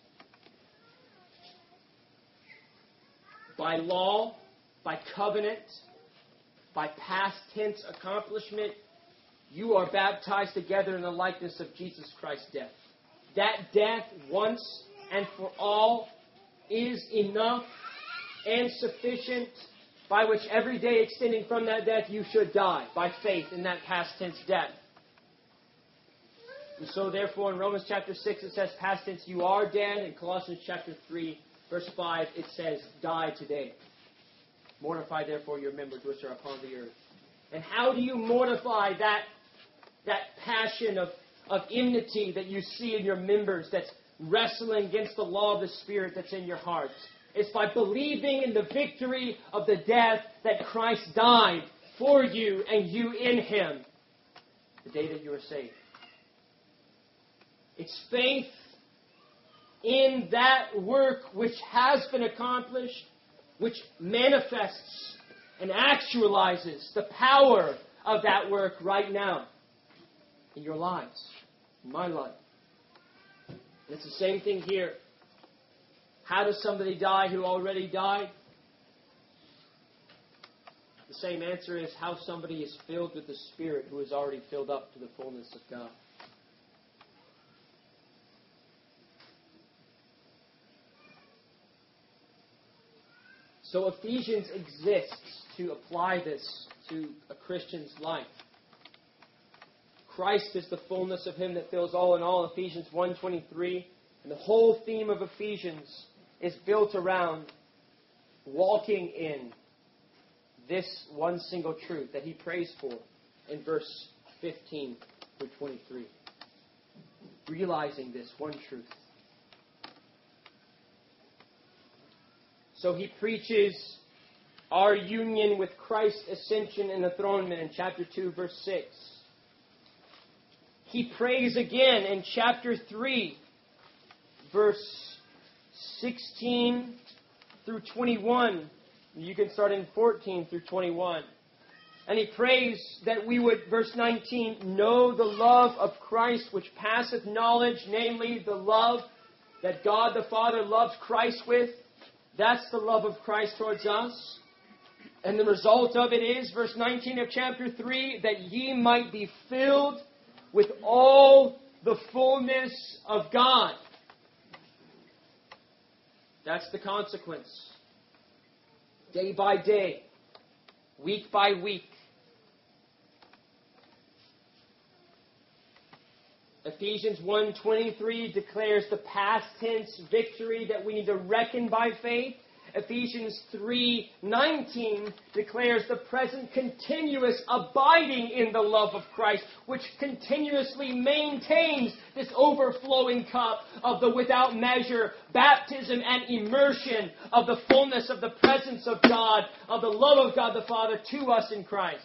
By law, by covenant, by past tense accomplishment, you are baptized together in the likeness of Jesus Christ's death. That death, once and for all, is enough and sufficient, by which every day extending from that death you should die by faith in that past tense death. And so therefore in Romans chapter 6 it says past tense, you are dead. In Colossians chapter 3 verse 5 it says die today. Mortify therefore your members which are upon the earth. And how do you mortify that passion of enmity that you see in your members that's wrestling against the law of the Spirit that's in your hearts? It's by believing in the victory of the death that Christ died for you and you in Him the day that you were saved. It's faith in that work which has been accomplished, which manifests and actualizes the power of that work right now in your lives, in my life. And it's the same thing here. How does somebody die who already died? The same answer is how somebody is filled with the Spirit who is already filled up to the fullness of God. So Ephesians exists to apply this to a Christian's life. Christ is the fullness of Him that fills all in all, Ephesians 1:23. And the whole theme of Ephesians is built around walking in this one single truth that he prays for in verse 15 through 23. Realizing this one truth. So he preaches our union with Christ's ascension and enthronement in chapter 2, verse 6. He prays again in chapter 3, verse 16 through 21. You can start in 14 through 21. And he prays that we would, verse 19, know the love of Christ which passeth knowledge, namely the love that God the Father loves Christ with. That's the love of Christ towards us. And the result of it is, verse 19 of chapter 3, that ye might be filled with all the fullness of God. That's the consequence. Day by day, week by week. Ephesians 1:23 declares the past tense victory that we need to reckon by faith. Ephesians 3:19 declares the present continuous abiding in the love of Christ, which continuously maintains this overflowing cup of the without measure baptism and immersion of the fullness of the presence of God, of the love of God the Father to us in Christ.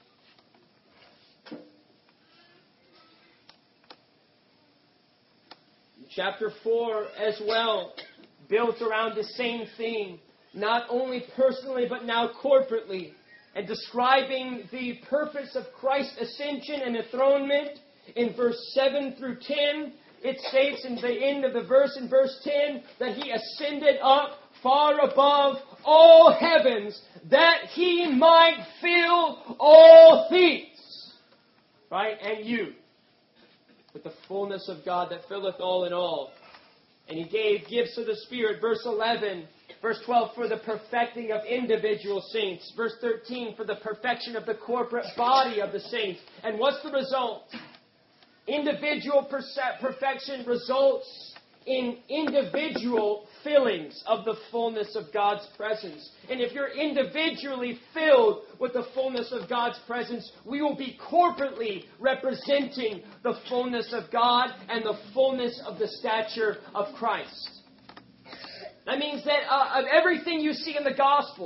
Chapter 4 as well, built around the same theme, not only personally but now corporately, and describing the purpose of Christ's ascension and enthronement. In verse 7 through 10, it states in the end of the verse, in verse 10, that He ascended up far above all heavens, that He might fill all things. Right? And you, with the fullness of God that filleth all in all. And He gave gifts of the Spirit. Verse 11. Verse 12, for the perfecting of individual saints. Verse 13, for the perfection of the corporate body of the saints. And what's the result? Individual perfection results in individual fillings of the fullness of God's presence. And if you're individually filled with the fullness of God's presence, we will be corporately representing the fullness of God and the fullness of the stature of Christ. That means that of everything you see in the Gospels,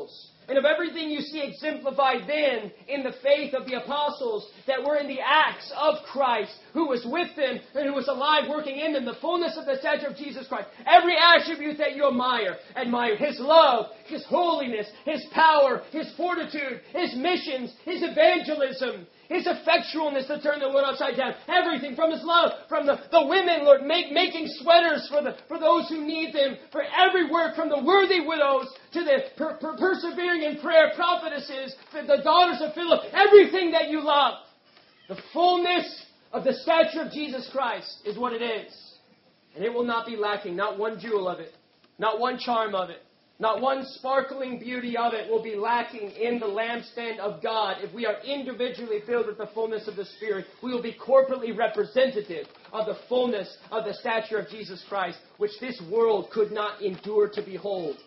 and of everything you see exemplified then in the faith of the apostles that were in the acts of Christ, who was with them and who was alive working in them, the fullness of the stature of Jesus Christ. Every attribute that you admire. His love, His holiness, His power, His fortitude, His missions, His evangelism, His effectualness to turn the world upside down. Everything from His love, from the women, Lord, making sweaters for those who need them, for every work from the worthy widows to the persevering in prayer prophetesses, the daughters of Philip, everything that you love. The fullness of the stature of Jesus Christ is what it is. And it will not be lacking, not one jewel of it, not one charm of it. Not one sparkling beauty of it will be lacking in the lampstand of God. If we are individually filled with the fullness of the Spirit, we will be corporately representative of the fullness of the stature of Jesus Christ, which this world could not endure to behold.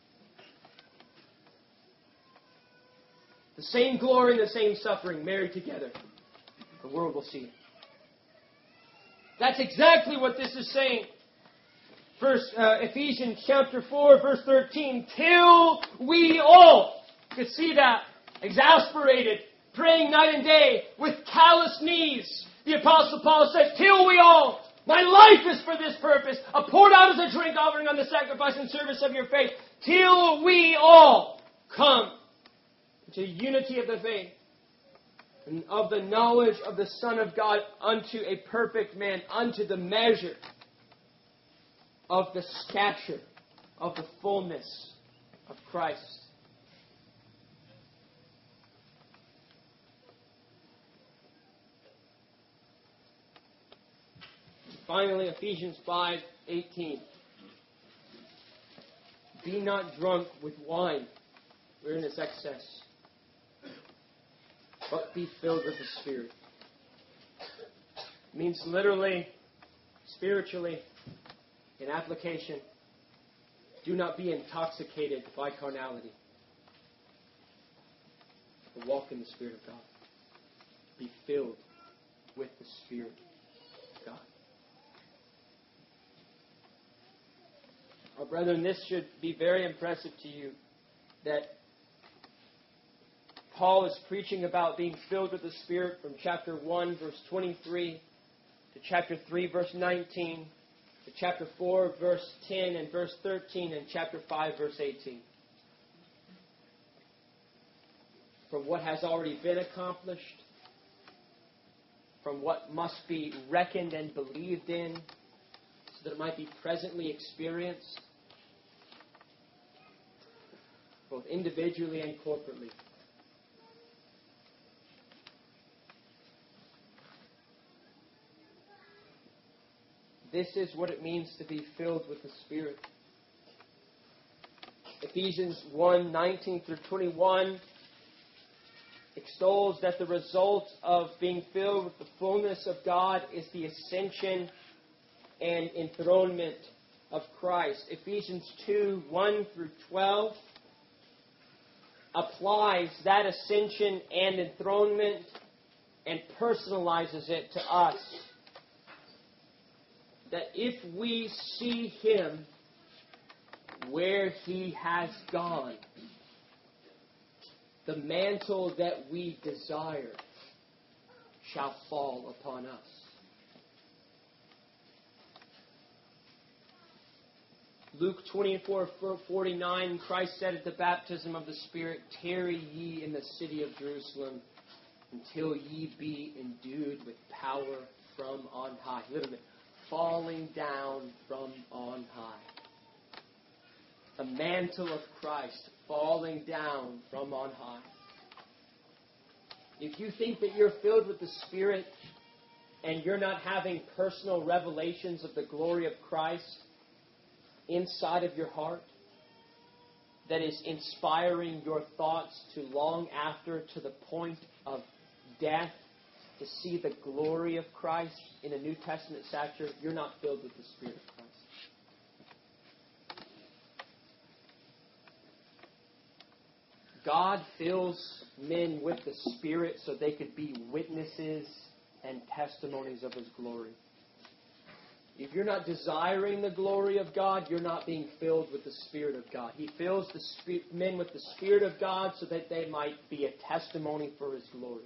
The same glory and the same suffering married together. The world will see it. That's exactly what this is saying. Ephesians chapter 4, verse 13. Till we all, you can see that, exasperated, praying night and day, with calloused knees. The Apostle Paul says, till we all, my life is for this purpose, poured out as a drink offering on the sacrifice and service of your faith. Till we all come to unity of the faith and of the knowledge of the Son of God unto a perfect man, unto the measure of the stature of the fullness of Christ. Finally, Ephesians 5:18. Be not drunk with wine, wherein is excess, but be filled with the Spirit. It means literally, spiritually, in application, do not be intoxicated by carnality, but walk in the Spirit of God. Be filled with the Spirit of God. Our brethren, this should be very impressive to you that Paul is preaching about being filled with the Spirit from chapter 1, verse 23, to chapter 3, verse 19, to chapter 4, verse 10, and verse 13, and chapter 5, verse 18. From what has already been accomplished, from what must be reckoned and believed in, so that it might be presently experienced, both individually and corporately. This is what it means to be filled with the Spirit. Ephesians 1:19 through 21 extols that the result of being filled with the fullness of God is the ascension and enthronement of Christ. Ephesians 2:1 through 12 applies that ascension and enthronement and personalizes it to us. That if we see Him where He has gone, the mantle that we desire shall fall upon us. Luke 24:49, Christ said at the baptism of the Spirit, tarry ye in the city of Jerusalem until ye be endued with power from on high. Literally, falling down from on high. The mantle of Christ falling down from on high. If you think that you're filled with the Spirit and you're not having personal revelations of the glory of Christ inside of your heart, that is inspiring your thoughts to long after, to the point of death, to see the glory of Christ in a New Testament stature, you're not filled with the Spirit of Christ. God fills men with the Spirit so they could be witnesses and testimonies of His glory. If you're not desiring the glory of God, you're not being filled with the Spirit of God. He fills the men with the Spirit of God so that they might be a testimony for His glory.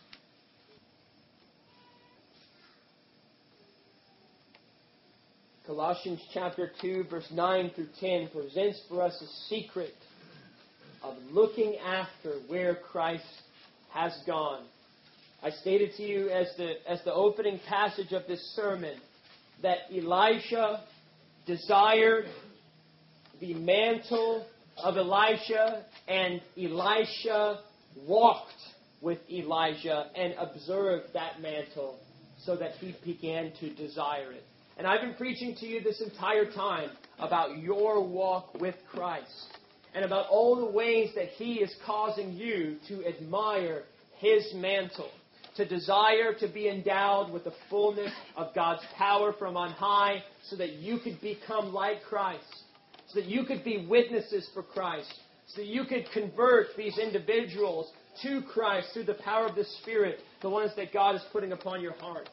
Colossians chapter 2, verse 9 through 10 presents for us a secret of looking after where Christ has gone. I stated to you as the opening passage of this sermon that Elisha desired the mantle of Elisha, and Elisha walked with Elijah and observed that mantle so that he began to desire it. And I've been preaching to you this entire time about your walk with Christ and about all the ways that He is causing you to admire His mantle, to desire to be endowed with the fullness of God's power from on high so that you could become like Christ, so that you could be witnesses for Christ, so that you could convert these individuals to Christ through the power of the Spirit, the ones that God is putting upon your heart.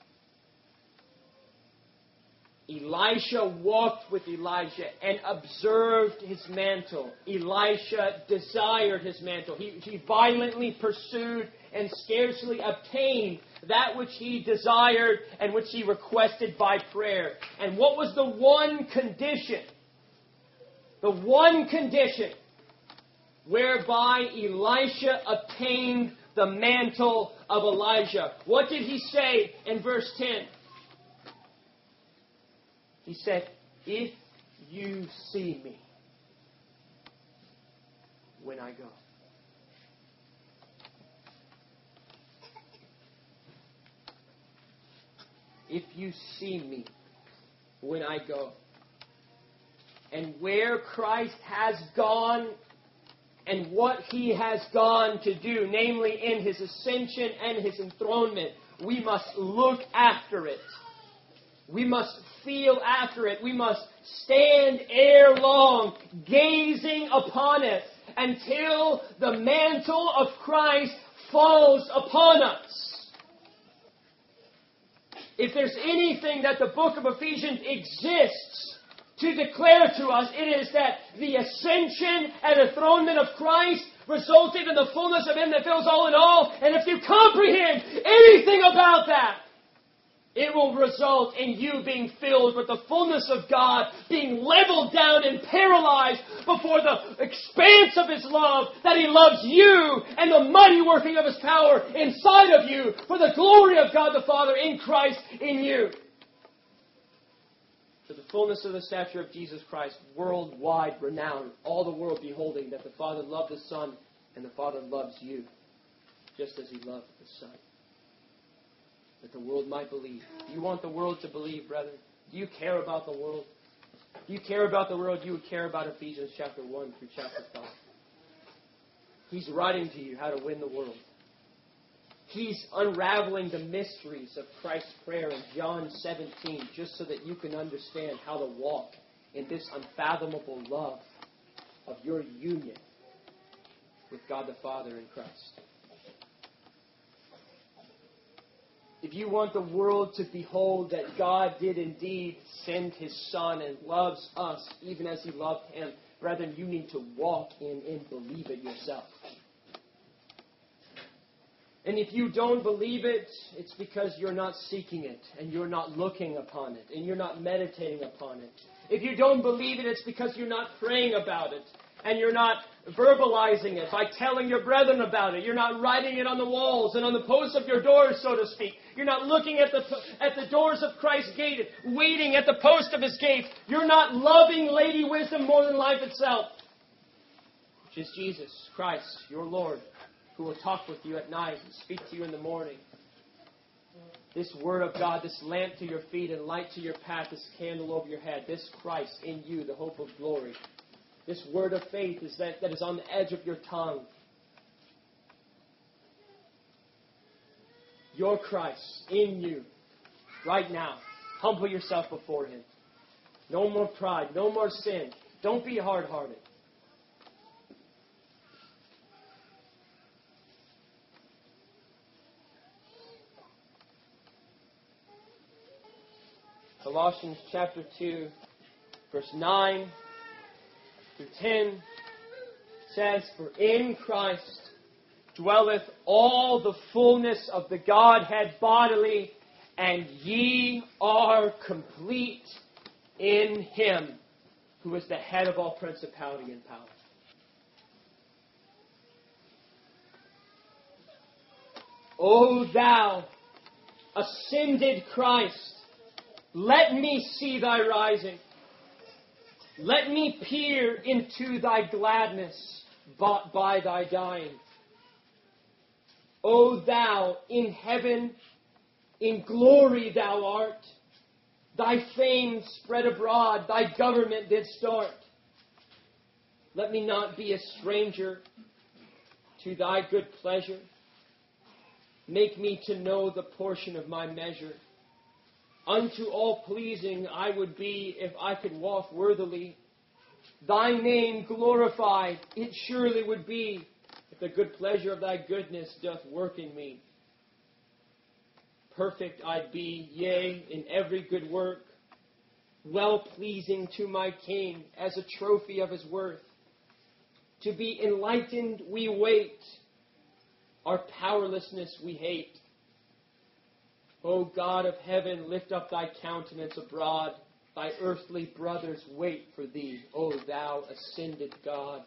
Elisha walked with Elijah and observed his mantle. Elisha desired his mantle. He violently pursued and scarcely obtained that which he desired and which he requested by prayer. And what was the one condition? The one condition whereby Elisha obtained the mantle of Elijah. What did he say in verse 10? He said, "If you see me when I go." If you see me when I go. And where Christ has gone and what He has gone to do, namely in His ascension and His enthronement, we must look after it. We must feel after it. We must stand ere long, gazing upon it, until the mantle of Christ falls upon us. If there's anything that the book of Ephesians exists to declare to us, it is that the ascension and enthronement of Christ resulted in the fullness of Him that fills all in all. And if you comprehend anything about that, it will result in you being filled with the fullness of God, being leveled down and paralyzed before the expanse of His love, that He loves you, and the mighty working of His power inside of you for the glory of God the Father in Christ in you. To the fullness of the stature of Jesus Christ, worldwide renowned, all the world beholding that the Father loved the Son and the Father loves you, just as He loved the Son. That the world might believe. Do you want the world to believe, brethren? Do you care about the world? Do you care about the world? You would care about Ephesians chapter 1 through chapter 5. He's writing to you how to win the world. He's unraveling the mysteries of Christ's prayer in John 17, just so that you can understand how to walk in this unfathomable love of your union with God the Father in Christ. If you want the world to behold that God did indeed send His Son and loves us even as He loved Him, brethren, you need to walk in and believe it yourself. And if you don't believe it, it's because you're not seeking it, and you're not looking upon it, and you're not meditating upon it. If you don't believe it, it's because you're not praying about it, and you're not verbalizing it by telling your brethren about it. You're not writing it on the walls and on the posts of your doors, so to speak. You're not looking at the doors of Christ's gate, waiting at the post of His gate. You're not loving Lady Wisdom more than life itself, which is Jesus Christ, your Lord, who will talk with you at night and speak to you in the morning. This Word of God, this lamp to your feet and light to your path, this candle over your head, this Christ in you, the hope of glory. This word of faith is that is on the edge of your tongue. Your Christ in you, right now. Humble yourself before Him. No more pride, no more sin. Don't be hard-hearted. Colossians chapter 2, verse 9 through 10 says, "For in Christ dwelleth all the fullness of the Godhead bodily, and ye are complete in Him, who is the head of all principality and power." O thou ascended Christ, let me see thy rising. Let me peer into thy gladness by thy dying. O thou in heaven, in glory thou art. Thy fame spread abroad, thy government did start. Let me not be a stranger to thy good pleasure. Make me to know the portion of my measure. Unto all pleasing I would be if I could walk worthily. Thy name glorified it surely would be if the good pleasure of thy goodness doth work in me. Perfect I'd be, yea, in every good work, well-pleasing to my King as a trophy of His worth. To be enlightened we wait, our powerlessness we hate. O God of heaven, lift up thy countenance abroad. Thy earthly brothers wait for thee, O thou ascended God.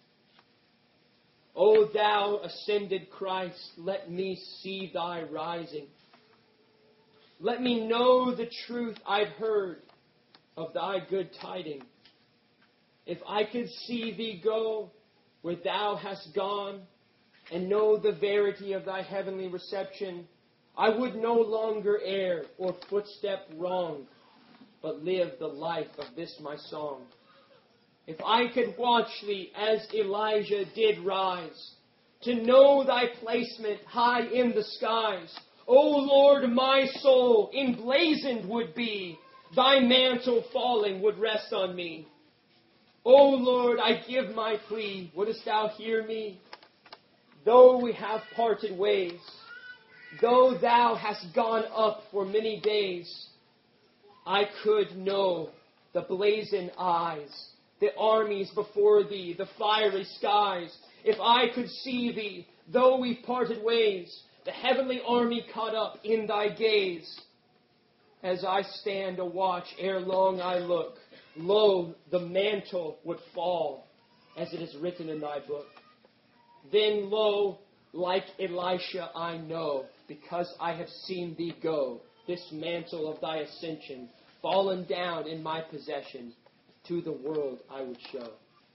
O thou ascended Christ, let me see thy rising. Let me know the truth I've heard of thy good tiding. If I could see thee go where thou hast gone, and know the verity of thy heavenly reception, I would no longer err or footstep wrong, but live the life of this my song. If I could watch thee as Elijah did rise, to know thy placement high in the skies, O Lord, my soul emblazoned would be, thy mantle falling would rest on me. O Lord, I give my plea, wouldst thou hear me? Though we have parted ways, though thou hast gone up for many days, I could know the blazoned eyes, the armies before thee, the fiery skies. If I could see thee, though we parted ways, the heavenly army caught up in thy gaze. As I stand a watch, ere long I look, lo, the mantle would fall, as it is written in thy book. Then, lo, like Elisha I know, because I have seen thee go, this mantle of thy ascension, fallen down in my possession, to the world I would show.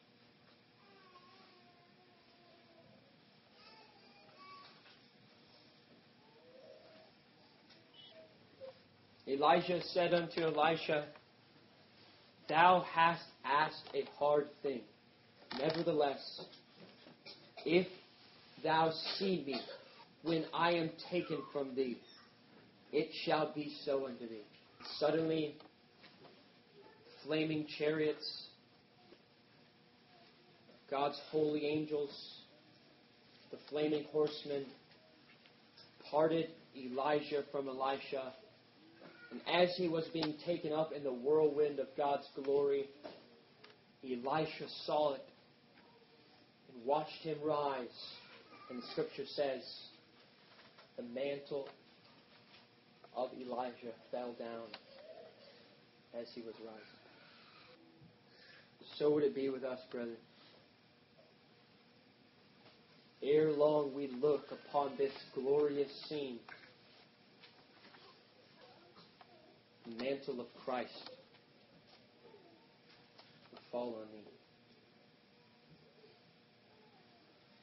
Elijah said unto Elisha, Thou hast asked a hard thing. Nevertheless, if thou see me when I am taken from thee, it shall be so unto thee. Suddenly, flaming chariots, God's holy angels, the flaming horsemen, parted Elijah from Elisha. And as he was being taken up in the whirlwind of God's glory, Elisha saw it and watched him rise. And the scripture says, the mantle of Elijah fell down as he was rising. So would it be with us, brethren. Ere long we look upon this glorious scene. The mantle of Christ will fall on me.